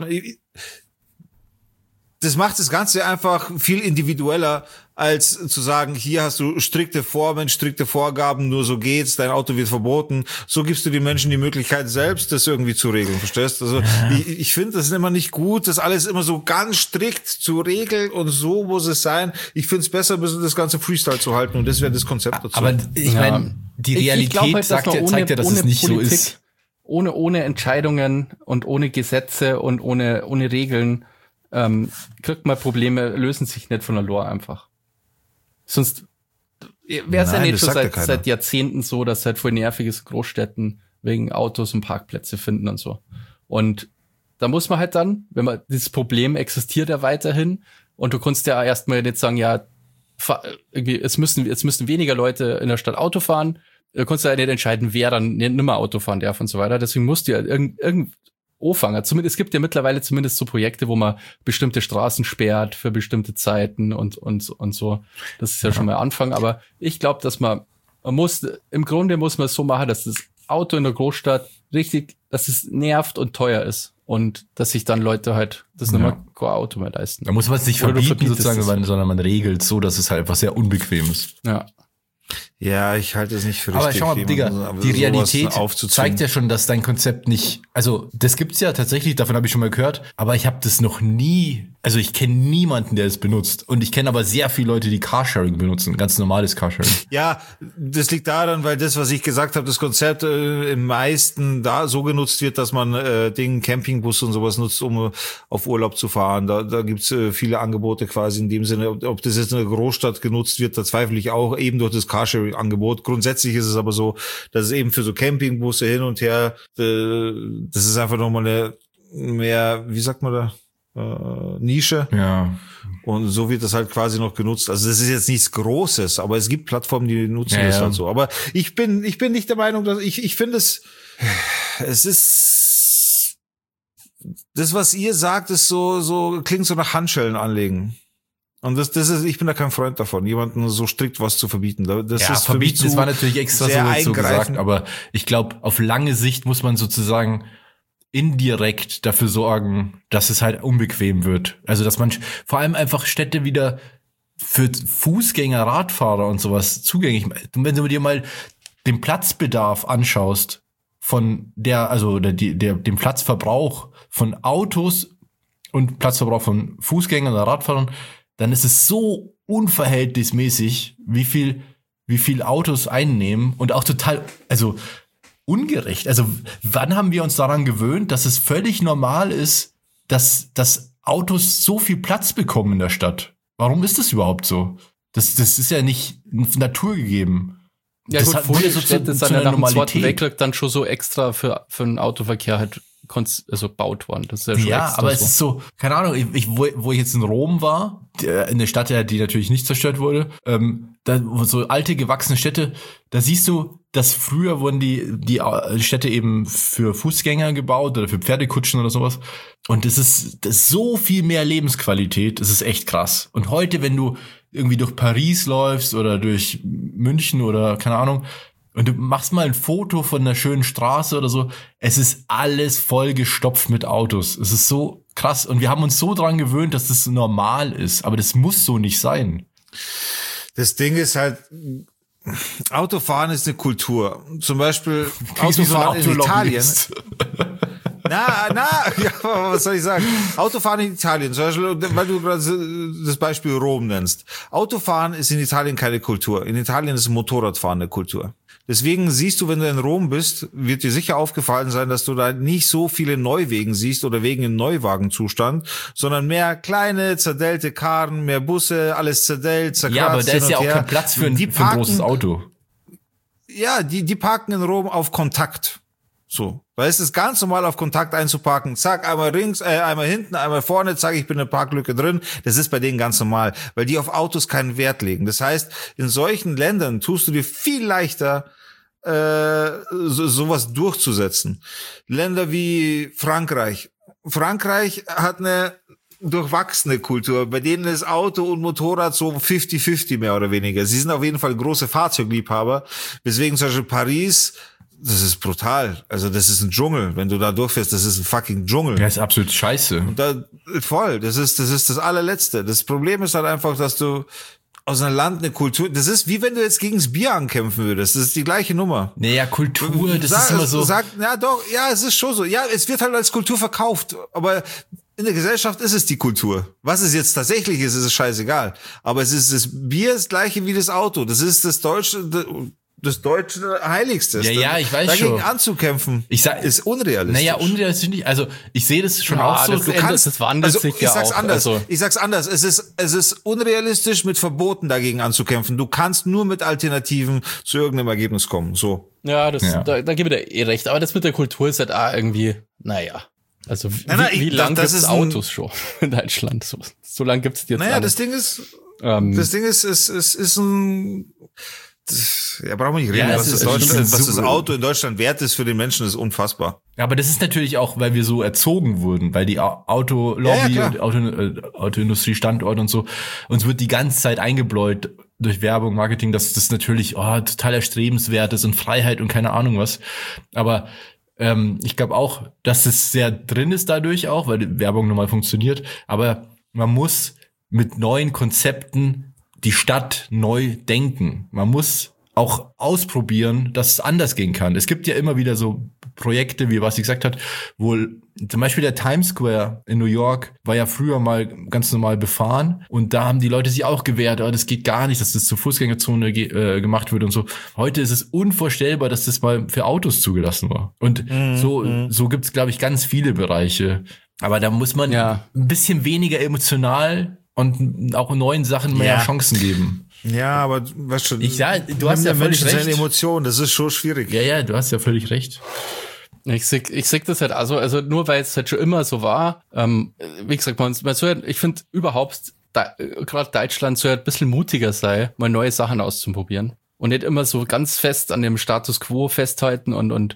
Speaker 3: das macht das Ganze einfach viel individueller, als zu sagen, hier hast du strikte Formen, strikte Vorgaben, nur so geht's, dein Auto wird verboten. So gibst du den Menschen die Möglichkeit, selbst das irgendwie zu regeln, verstehst? Also ich finde, das ist immer nicht gut, das alles immer so ganz strikt zu regeln und so muss es sein. Ich finde es besser, das ganze Freestyle zu halten und das wäre das Konzept dazu.
Speaker 1: Aber ich meine, die Realität halt, zeigt ja, dass es nicht Politik, so ist.
Speaker 2: Ohne Entscheidungen und ohne Gesetze und ohne Regeln kriegt man Probleme, lösen sich nicht von der Lore einfach. Sonst wäre es ja nicht schon seit Jahrzehnten so, dass halt voll nervig ist, Großstädten wegen Autos und Parkplätze finden und so. Und da muss man halt dann, wenn man, dieses Problem existiert ja weiterhin und du kannst ja erstmal nicht sagen, ja, irgendwie, jetzt müssen weniger Leute in der Stadt Auto fahren, du kannst ja nicht entscheiden, wer dann nicht mehr Auto fahren darf und so weiter. Deswegen musst du ja anfangen. Zumindest, es gibt ja mittlerweile zumindest so Projekte, wo man bestimmte Straßen sperrt für bestimmte Zeiten und so. Das ist ja schon mal Anfang. Aber ich glaube, dass im Grunde muss man es so machen, dass das Auto in der Großstadt dass es nervt und teuer ist. Und dass sich dann Leute halt das nochmal kein Auto mehr leisten.
Speaker 1: Da muss man es nicht verbieten sozusagen, sondern man regelt so, dass es halt einfach sehr unbequem ist.
Speaker 2: Ja.
Speaker 3: Ja, ich halte es nicht für richtig.
Speaker 1: Aber schau mal, Digga, die Realität zeigt ja schon, dass dein Konzept nicht, also das gibt's ja tatsächlich, davon habe ich schon mal gehört, aber ich habe das noch nie, also ich kenne niemanden, der es benutzt und ich kenne aber sehr viele Leute, die Carsharing benutzen, ganz normales Carsharing.
Speaker 3: Ja, das liegt daran, weil das, was ich gesagt habe, das Konzept im meisten da so genutzt wird, dass man Campingbus und sowas nutzt, um auf Urlaub zu fahren. Da gibt's viele Angebote quasi in dem Sinne, ob das jetzt in der Großstadt genutzt wird, da zweifle ich auch, eben durch das Carsharing-Angebot. Grundsätzlich ist es aber so, dass es eben für so Campingbusse hin und her, das ist einfach nochmal eine mehr, wie sagt man da, Nische.
Speaker 1: Ja.
Speaker 3: Und so wird das halt quasi noch genutzt. Also das ist jetzt nichts Großes, aber es gibt Plattformen, die nutzen das halt so. Aber ich bin nicht der Meinung, dass ich finde es ist das, was ihr sagt, ist so klingt so nach Handschellen anlegen. Und das ist, ich bin da kein Freund davon, jemanden so strikt was zu verbieten. Das ist
Speaker 1: verbieten, das war natürlich extra so gesagt, aber ich glaube, auf lange Sicht muss man sozusagen indirekt dafür sorgen, dass es halt unbequem wird. Also, dass man vor allem einfach Städte wieder für Fußgänger, Radfahrer und sowas zugänglich, wenn du dir mal den Platzbedarf anschaust von dem Platzverbrauch von Autos und Platzverbrauch von Fußgängern oder Radfahrern, dann ist es so unverhältnismäßig, wie viel Autos einnehmen und auch total, also ungerecht. Also wann haben wir uns daran gewöhnt, dass es völlig normal ist, dass Autos so viel Platz bekommen in der Stadt? Warum ist das überhaupt so? Das ist ja nicht naturgegeben.
Speaker 2: Ja
Speaker 1: das
Speaker 2: gut,
Speaker 1: wurde
Speaker 2: viele Städte sind ja nach dem Zweiten Weltkrieg dann schon so extra für den Autoverkehr halt gebaut worden. Das ist ja schon extra
Speaker 1: aber
Speaker 2: so.
Speaker 1: Es ist so, keine Ahnung, wo ich jetzt in Rom war, in der Stadt, die natürlich nicht zerstört wurde, da so alte, gewachsene Städte, da siehst du, dass früher wurden die Städte eben für Fußgänger gebaut oder für Pferdekutschen oder sowas. Und das ist so viel mehr Lebensqualität, das ist echt krass. Und heute, wenn du irgendwie durch Paris läufst oder durch München oder keine Ahnung, und du machst mal ein Foto von einer schönen Straße oder so, es ist alles voll gestopft mit Autos. Es ist so krass. Und wir haben uns so dran gewöhnt, dass das normal ist. Aber das muss so nicht sein.
Speaker 3: Das Ding ist halt, Autofahren ist eine Kultur. Zum Beispiel Autofahren in Italien. Ja, was soll ich sagen? Autofahren in Italien, zum Beispiel, weil du gerade das Beispiel Rom nennst. Autofahren ist in Italien keine Kultur. In Italien ist Motorradfahren eine Kultur. Deswegen siehst du, wenn du in Rom bist, wird dir sicher aufgefallen sein, dass du da nicht so viele Neuwegen siehst oder Wegen im Neuwagenzustand, sondern mehr kleine, zerdellte Karren, mehr Busse, alles zerdellt, zerkratzt.
Speaker 1: Ja, aber da ist ja auch kein Platz für ein großes Auto.
Speaker 3: Ja, die parken in Rom auf Kontakt. So. Da ist es ganz normal, auf Kontakt einzuparken. Zack, einmal einmal hinten, einmal vorne, zack, ich bin in der Parklücke drin. Das ist bei denen ganz normal, weil die auf Autos keinen Wert legen. Das heißt, in solchen Ländern tust du dir viel leichter, sowas durchzusetzen. Länder wie Frankreich. Frankreich hat eine durchwachsene Kultur. Bei denen ist Auto und Motorrad so 50-50 mehr oder weniger. Sie sind auf jeden Fall große Fahrzeugliebhaber. Deswegen zum Beispiel Paris, das ist brutal. Also das ist ein Dschungel. Wenn du da durchfährst, das ist ein fucking Dschungel.
Speaker 1: Ja, ist absolut scheiße.
Speaker 3: Und voll. Das ist das allerletzte. Das Problem ist halt einfach, dass du aus einem Land eine Kultur, das ist wie wenn du jetzt gegen das Bier ankämpfen würdest. Das ist die gleiche Nummer.
Speaker 1: Naja, Kultur, das ist immer so.
Speaker 3: Es ist schon so. Ja, es wird halt als Kultur verkauft. Aber in der Gesellschaft ist es die Kultur. Was es jetzt tatsächlich ist es scheißegal. Aber es ist das Bier das gleiche wie das Auto. Das ist das deutsche Heiligste.
Speaker 1: Ja, ich weiß
Speaker 3: dagegen
Speaker 1: schon.
Speaker 3: Dagegen anzukämpfen, ist unrealistisch.
Speaker 1: Naja, unrealistisch nicht. Also, ich sehe das schon auch so.
Speaker 2: Das wandelt sich ja auch.
Speaker 3: Ich sag's anders. Es ist unrealistisch, mit Verboten dagegen anzukämpfen. Du kannst nur mit Alternativen zu irgendeinem Ergebnis kommen. So.
Speaker 2: Ja, da gebe ich dir recht. Aber das mit der Kultur ist halt auch irgendwie, naja. Also, wie lange gibt es Autos schon in Deutschland? So lange gibt's die jetzt.
Speaker 3: Naja, das Ding ist, es ist ein, ja, brauchen wir nicht reden, was das Auto in Deutschland wert ist für den Menschen, ist unfassbar.
Speaker 1: Aber das ist natürlich auch, weil wir so erzogen wurden, weil die Autolobby und Autoindustriestandort und so, uns wird die ganze Zeit eingebläut durch Werbung, Marketing, dass das natürlich total erstrebenswert ist und Freiheit und keine Ahnung was. Aber ich glaube auch, dass es sehr drin ist dadurch auch, weil die Werbung normal funktioniert. Aber man muss mit neuen Konzepten die Stadt neu denken. Man muss auch ausprobieren, dass es anders gehen kann. Es gibt ja immer wieder so Projekte, wie was ich gesagt hat, wo zum Beispiel der Times Square in New York war ja früher mal ganz normal befahren und da haben die Leute sich auch gewehrt, das geht gar nicht, dass das zur Fußgängerzone gemacht wird und so. Heute ist es unvorstellbar, dass das mal für Autos zugelassen war. Und so gibt's, glaube ich, ganz viele Bereiche. Aber da muss man ein bisschen weniger emotional und auch neuen Sachen mehr Chancen geben.
Speaker 3: Ja, aber weißt du,
Speaker 1: du hast ja völlig recht.
Speaker 3: Seine Emotionen, das ist schon schwierig.
Speaker 1: Ja, du hast ja völlig recht.
Speaker 2: Ich seh das halt also nur weil es halt schon immer so war, wie gesagt, man soll, ich finde überhaupt, gerade Deutschland soll ein bisschen mutiger sein, mal neue Sachen auszuprobieren. Und nicht immer so ganz fest an dem Status quo festhalten und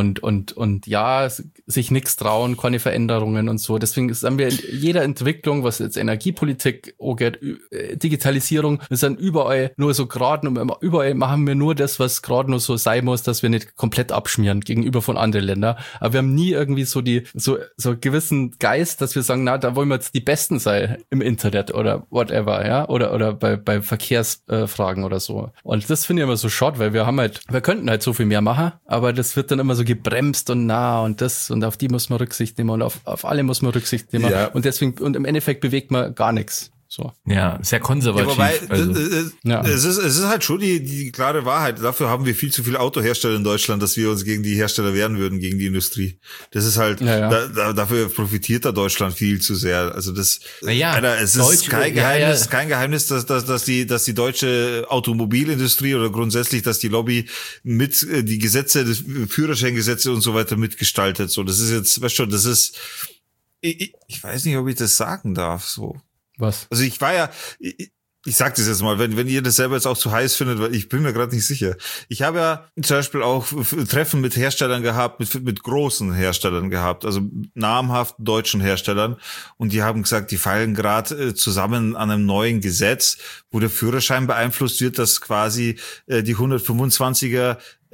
Speaker 2: sich nichts trauen, keine Veränderungen und so. Deswegen haben wir in jeder Entwicklung, was jetzt Energiepolitik angeht, Digitalisierung, wir sind überall nur so gerade, überall machen wir nur das, was gerade nur so sein muss, dass wir nicht komplett abschmieren gegenüber von anderen Ländern. Aber wir haben nie irgendwie so einen gewissen Geist, dass wir sagen, na, da wollen wir jetzt die Besten sein im Internet oder whatever, ja, oder bei Verkehrsfragen oder so. Und das finde ich immer so short, weil wir könnten halt so viel mehr machen, aber das wird dann immer so gebremst und und das und auf die muss man Rücksicht nehmen und auf alle muss man Rücksicht nehmen und deswegen, und im Endeffekt bewegt man gar nichts. So.
Speaker 1: Ja, sehr konservativ.
Speaker 3: Ja, wobei, es ist halt schon die klare Wahrheit. Dafür haben wir viel zu viele Autohersteller in Deutschland, dass wir uns gegen die Hersteller wehren würden, gegen die Industrie. Das ist halt, dafür profitiert da Deutschland viel zu sehr. Also das, es ist kein Geheimnis, dass die deutsche Automobilindustrie oder grundsätzlich, dass die Lobby mit die Gesetze, das Führerscheingesetze und so weiter mitgestaltet. So, das ist jetzt, weißt du, das ist, ich weiß nicht, ob ich das sagen darf, so.
Speaker 2: Was?
Speaker 3: Also ich sag das jetzt mal, wenn ihr das selber jetzt auch zu heiß findet, weil ich bin mir gerade nicht sicher. Ich habe ja zum Beispiel auch Treffen mit Herstellern gehabt, mit großen Herstellern gehabt, also namhaften deutschen Herstellern, und die haben gesagt, die feilen gerade zusammen an einem neuen Gesetz, wo der Führerschein beeinflusst wird, dass quasi die 125er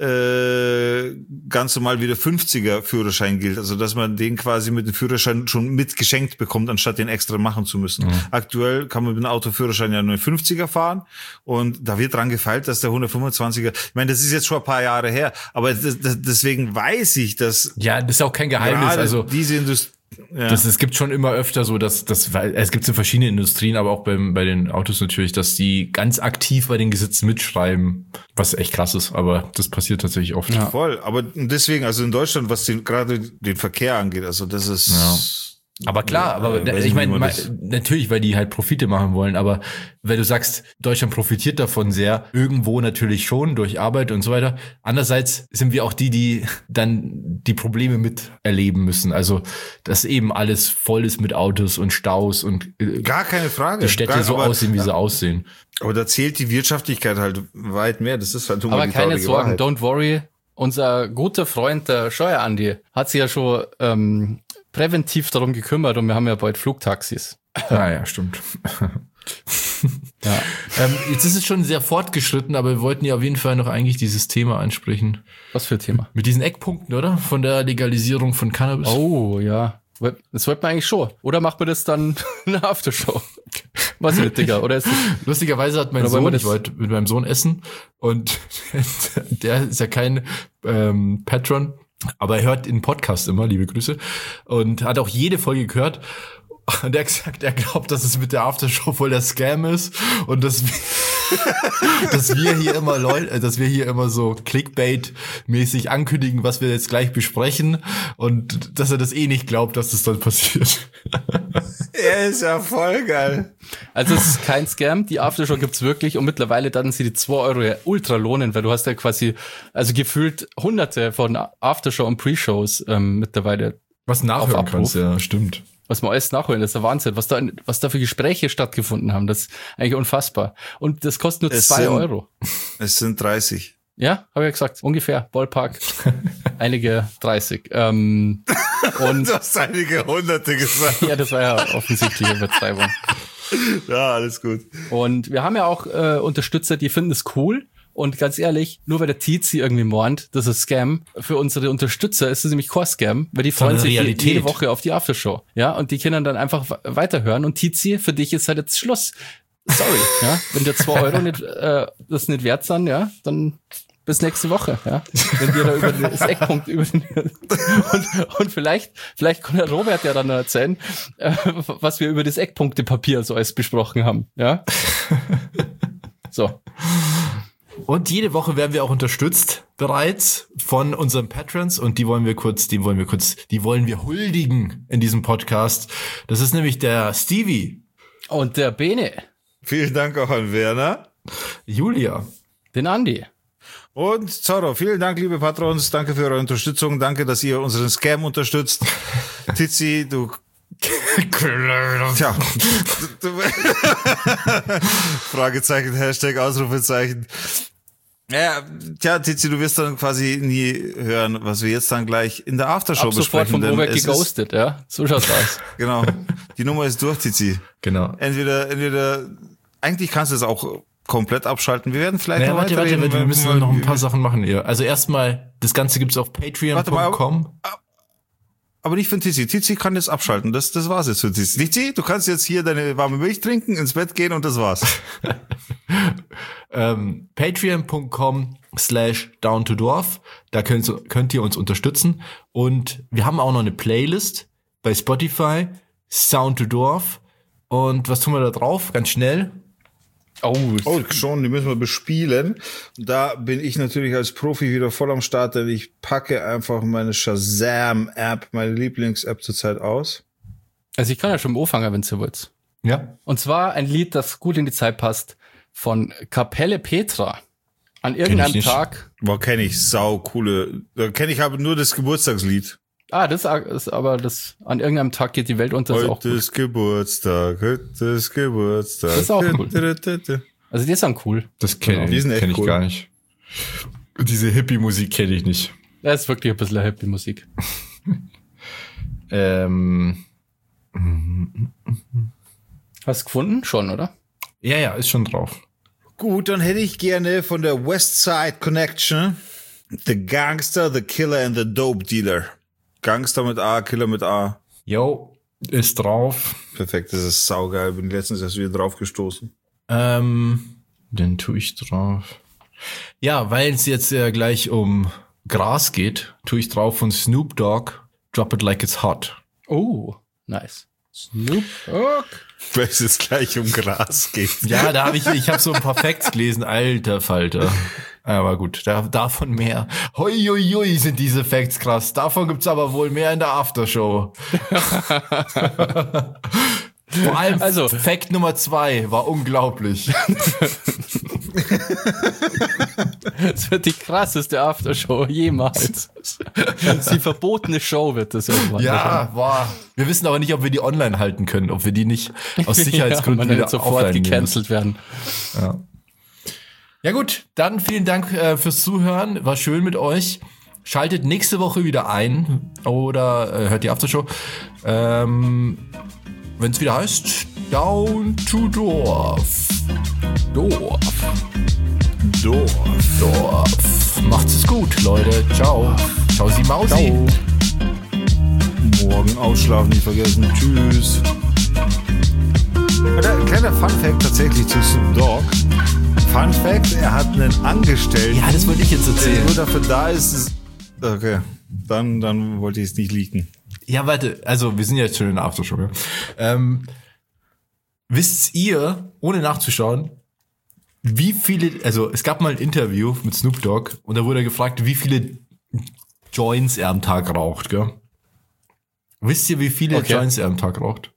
Speaker 3: ganz normal wie der 50er Führerschein gilt. Also, dass man den quasi mit dem Führerschein schon mit geschenkt bekommt, anstatt den extra machen zu müssen. Mhm. Aktuell kann man mit dem Autoführerschein ja nur 50er fahren, und da wird dran gefeilt, dass der 125er, ich meine, das ist jetzt schon ein paar Jahre her, aber deswegen weiß ich, dass...
Speaker 1: Ja, das ist auch kein Geheimnis. Also
Speaker 3: diese Industrie... Ja.
Speaker 1: Es gibt schon immer öfter so, weil es gibt in verschiedenen Industrien, aber auch bei den Autos natürlich, dass die ganz aktiv bei den Gesetzen mitschreiben, was echt krass ist, aber das passiert tatsächlich oft.
Speaker 3: Ja. Voll, aber deswegen, also in Deutschland, was gerade den Verkehr angeht, also das ist... Ja.
Speaker 1: Aber klar, ich meine, natürlich, weil die halt Profite machen wollen, aber wenn du sagst, Deutschland profitiert davon sehr, irgendwo natürlich schon durch Arbeit und so weiter. Andererseits sind wir auch die dann die Probleme miterleben müssen. Also, dass eben alles voll ist mit Autos und Staus und
Speaker 3: gar keine Frage.
Speaker 1: Die Städte aussehen, wie sie aussehen.
Speaker 3: Aber da zählt die Wirtschaftlichkeit halt weit mehr. Das ist halt
Speaker 2: aber keine Sorgen, Wahrheit. Don't worry. Unser guter Freund, der Steuer-Andi, hat sich ja schon präventiv darum gekümmert, und wir haben ja bald Flugtaxis.
Speaker 1: Ja, stimmt. Ja. Jetzt ist es schon sehr fortgeschritten, aber wir wollten ja auf jeden Fall noch eigentlich dieses Thema ansprechen.
Speaker 2: Was für ein Thema?
Speaker 1: Mit diesen Eckpunkten, oder? Von der Legalisierung von Cannabis.
Speaker 2: Oh, ja. Das wollten wir eigentlich schon. Oder macht man das dann eine Aftershow? Was mit, Digga? Oder ist das
Speaker 1: lustigerweise hat mein Sohn, ich wollte mit meinem Sohn essen, und der ist ja kein Patron, aber er hört den Podcast immer, liebe Grüße, und hat auch jede Folge gehört. Und er hat gesagt, er glaubt, dass es mit der Aftershow voll der Scam ist, und dass wir hier immer so Clickbait-mäßig ankündigen, was wir jetzt gleich besprechen, und dass er das eh nicht glaubt, dass das dann passiert.
Speaker 3: Er ist ja voll geil.
Speaker 2: Also es ist kein Scam, die Aftershow gibt's wirklich, und mittlerweile dann sie die 2 Euro ja ultra lohnen, weil du hast ja quasi, also gefühlt hunderte von Aftershow und Pre-Shows mittlerweile.
Speaker 1: Was nachhören kannst, ja, stimmt.
Speaker 2: Was man alles nachholen, das ist der Wahnsinn. Was da für Gespräche stattgefunden haben, das ist eigentlich unfassbar. Und das kostet nur 2 Euro.
Speaker 3: Es sind 30.
Speaker 2: Ja, habe ich ja gesagt, ungefähr. Ballpark. Einige 30. Und
Speaker 3: du hast einige Hunderte gesagt.
Speaker 2: Ja, das war ja offensichtlich eine Übertreibung.
Speaker 3: Ja, alles gut.
Speaker 2: Und wir haben ja auch Unterstützer, die finden es cool. Und ganz ehrlich, nur weil der Tizi irgendwie mornt, das ist Scam. Für unsere Unterstützer ist es nämlich kein Scam, weil die freuen sich jede Woche auf die Aftershow. Ja, und die können dann einfach weiterhören. Und Tizi, für dich ist halt jetzt Schluss. Sorry, ja. Wenn dir 2 Euro nicht, das nicht wert sind, ja, dann bis nächste Woche, ja. Wenn wir da über das Eckpunkt und vielleicht kann der Robert ja dann erzählen, was wir über das Eckpunktepapier so alles besprochen haben, ja. So.
Speaker 1: Und jede Woche werden wir auch unterstützt bereits von unseren Patrons, und die wollen wir huldigen in diesem Podcast. Das ist nämlich der Stevie.
Speaker 2: Und der Bene.
Speaker 3: Vielen Dank auch an Werner.
Speaker 1: Julia.
Speaker 2: Den Andi.
Speaker 3: Und Zorro. Vielen Dank, liebe Patrons. Danke für eure Unterstützung. Danke, dass ihr unseren Scam unterstützt. Tizi, du... Tja. Fragezeichen, Hashtag, Ausrufezeichen. Ja, tja, Tizi, du wirst dann quasi nie hören, was wir jetzt dann gleich in der Aftershow besprechen.
Speaker 2: Ab sofort von Robert geghostet, ja? So schaut's aus.
Speaker 3: Genau. Die Nummer ist durch, Tizi.
Speaker 1: Genau.
Speaker 3: Entweder, eigentlich kannst du es auch komplett abschalten. Wir werden vielleicht noch
Speaker 1: warte, wir müssen noch ein paar Sachen machen hier. Also erstmal, das Ganze gibt's auf patreon.com.
Speaker 3: Aber nicht für Tizi. Tizi kann jetzt abschalten. Das war's jetzt für Tizi. Tizi, du kannst jetzt hier deine warme Milch trinken, ins Bett gehen, und das war's.
Speaker 1: Patreon.com/downtodorf. Da könnt ihr uns unterstützen. Und wir haben auch noch eine Playlist bei Spotify. Sound to Dorf. Und was tun wir da drauf? Ganz schnell.
Speaker 3: Oh, schon, die müssen wir bespielen. Da bin ich natürlich als Profi wieder voll am Start, denn ich packe einfach meine Shazam-App, meine Lieblings-App zurzeit aus.
Speaker 2: Also ich kann ja schon anfangen, wenn du willst.
Speaker 1: Ja.
Speaker 2: Und zwar ein Lied, das gut in die Zeit passt, von Kapelle Petra. An irgendeinem Tag.
Speaker 3: Boah, kenne ich, sau coole. Kenne ich aber nur das Geburtstagslied.
Speaker 2: Das ist aber das, an irgendeinem Tag geht die Welt unter.
Speaker 3: Heute ist Geburtstag, heute ist Geburtstag.
Speaker 2: Das ist auch cool. Also die sind cool.
Speaker 1: Das kenne
Speaker 3: Die sind echt
Speaker 1: ich
Speaker 3: cool.
Speaker 1: gar nicht. Diese Hippie-Musik kenne ich nicht.
Speaker 2: Das ist wirklich ein bisschen Hippie-Musik. Hast du gefunden? Schon, oder?
Speaker 1: Ja, ist schon drauf.
Speaker 3: Gut, dann hätte ich gerne von der West Side Connection The Gangster, The Killer and The Dope Dealer. Gangster mit A, Killer mit A.
Speaker 1: Yo, ist drauf.
Speaker 3: Perfekt, das ist saugeil. Bin letztens erst wieder drauf gestoßen.
Speaker 1: Den tue ich drauf. Ja, weil es jetzt ja gleich um Gras geht, tue ich drauf von Snoop Dogg, Drop It Like It's Hot.
Speaker 2: Oh, nice. Snoop Dogg.
Speaker 3: Weil es jetzt gleich um Gras geht.
Speaker 1: Ja, da habe ich habe so ein paar Facts gelesen, alter Falter. Aber gut, davon mehr. Hoi, sind diese Facts krass. Davon gibt's aber wohl mehr in der Aftershow. Vor allem Fact Nummer 2 war unglaublich.
Speaker 2: Das wird die krasseste Aftershow jemals. Die verbotene Show wird das irgendwann.
Speaker 1: Ja, boah. Wir wissen aber nicht, ob wir die online halten können, ob wir die nicht aus Sicherheitsgründen
Speaker 2: wieder
Speaker 1: wieder
Speaker 2: sofort gecancelt werden.
Speaker 1: Ja. Ja gut, dann vielen Dank fürs Zuhören. War schön mit euch. Schaltet nächste Woche wieder ein oder hört die Aftershow. Wenn es wieder heißt, Down to Dorf. Dorf. Macht's es gut, Leute. Ciao. Ciao, Sie Mausi.
Speaker 3: Morgen ausschlafen, nicht vergessen. Tschüss. Kleiner Funfact tatsächlich zu Snoop Dogg. Funfact, er hat einen Angestellten.
Speaker 1: Ja, das wollte ich jetzt erzählen.
Speaker 3: Der nur dafür da ist. Okay, dann wollte ich es nicht leaken.
Speaker 1: Ja, warte, also wir sind jetzt schon in der Aftershow. Ja. Wisst ihr, ohne nachzuschauen, wie viele, also es gab mal ein Interview mit Snoop Dogg und da wurde er gefragt, wie viele Joints er am Tag raucht, gell? Wisst ihr, wie viele Joints er am Tag raucht?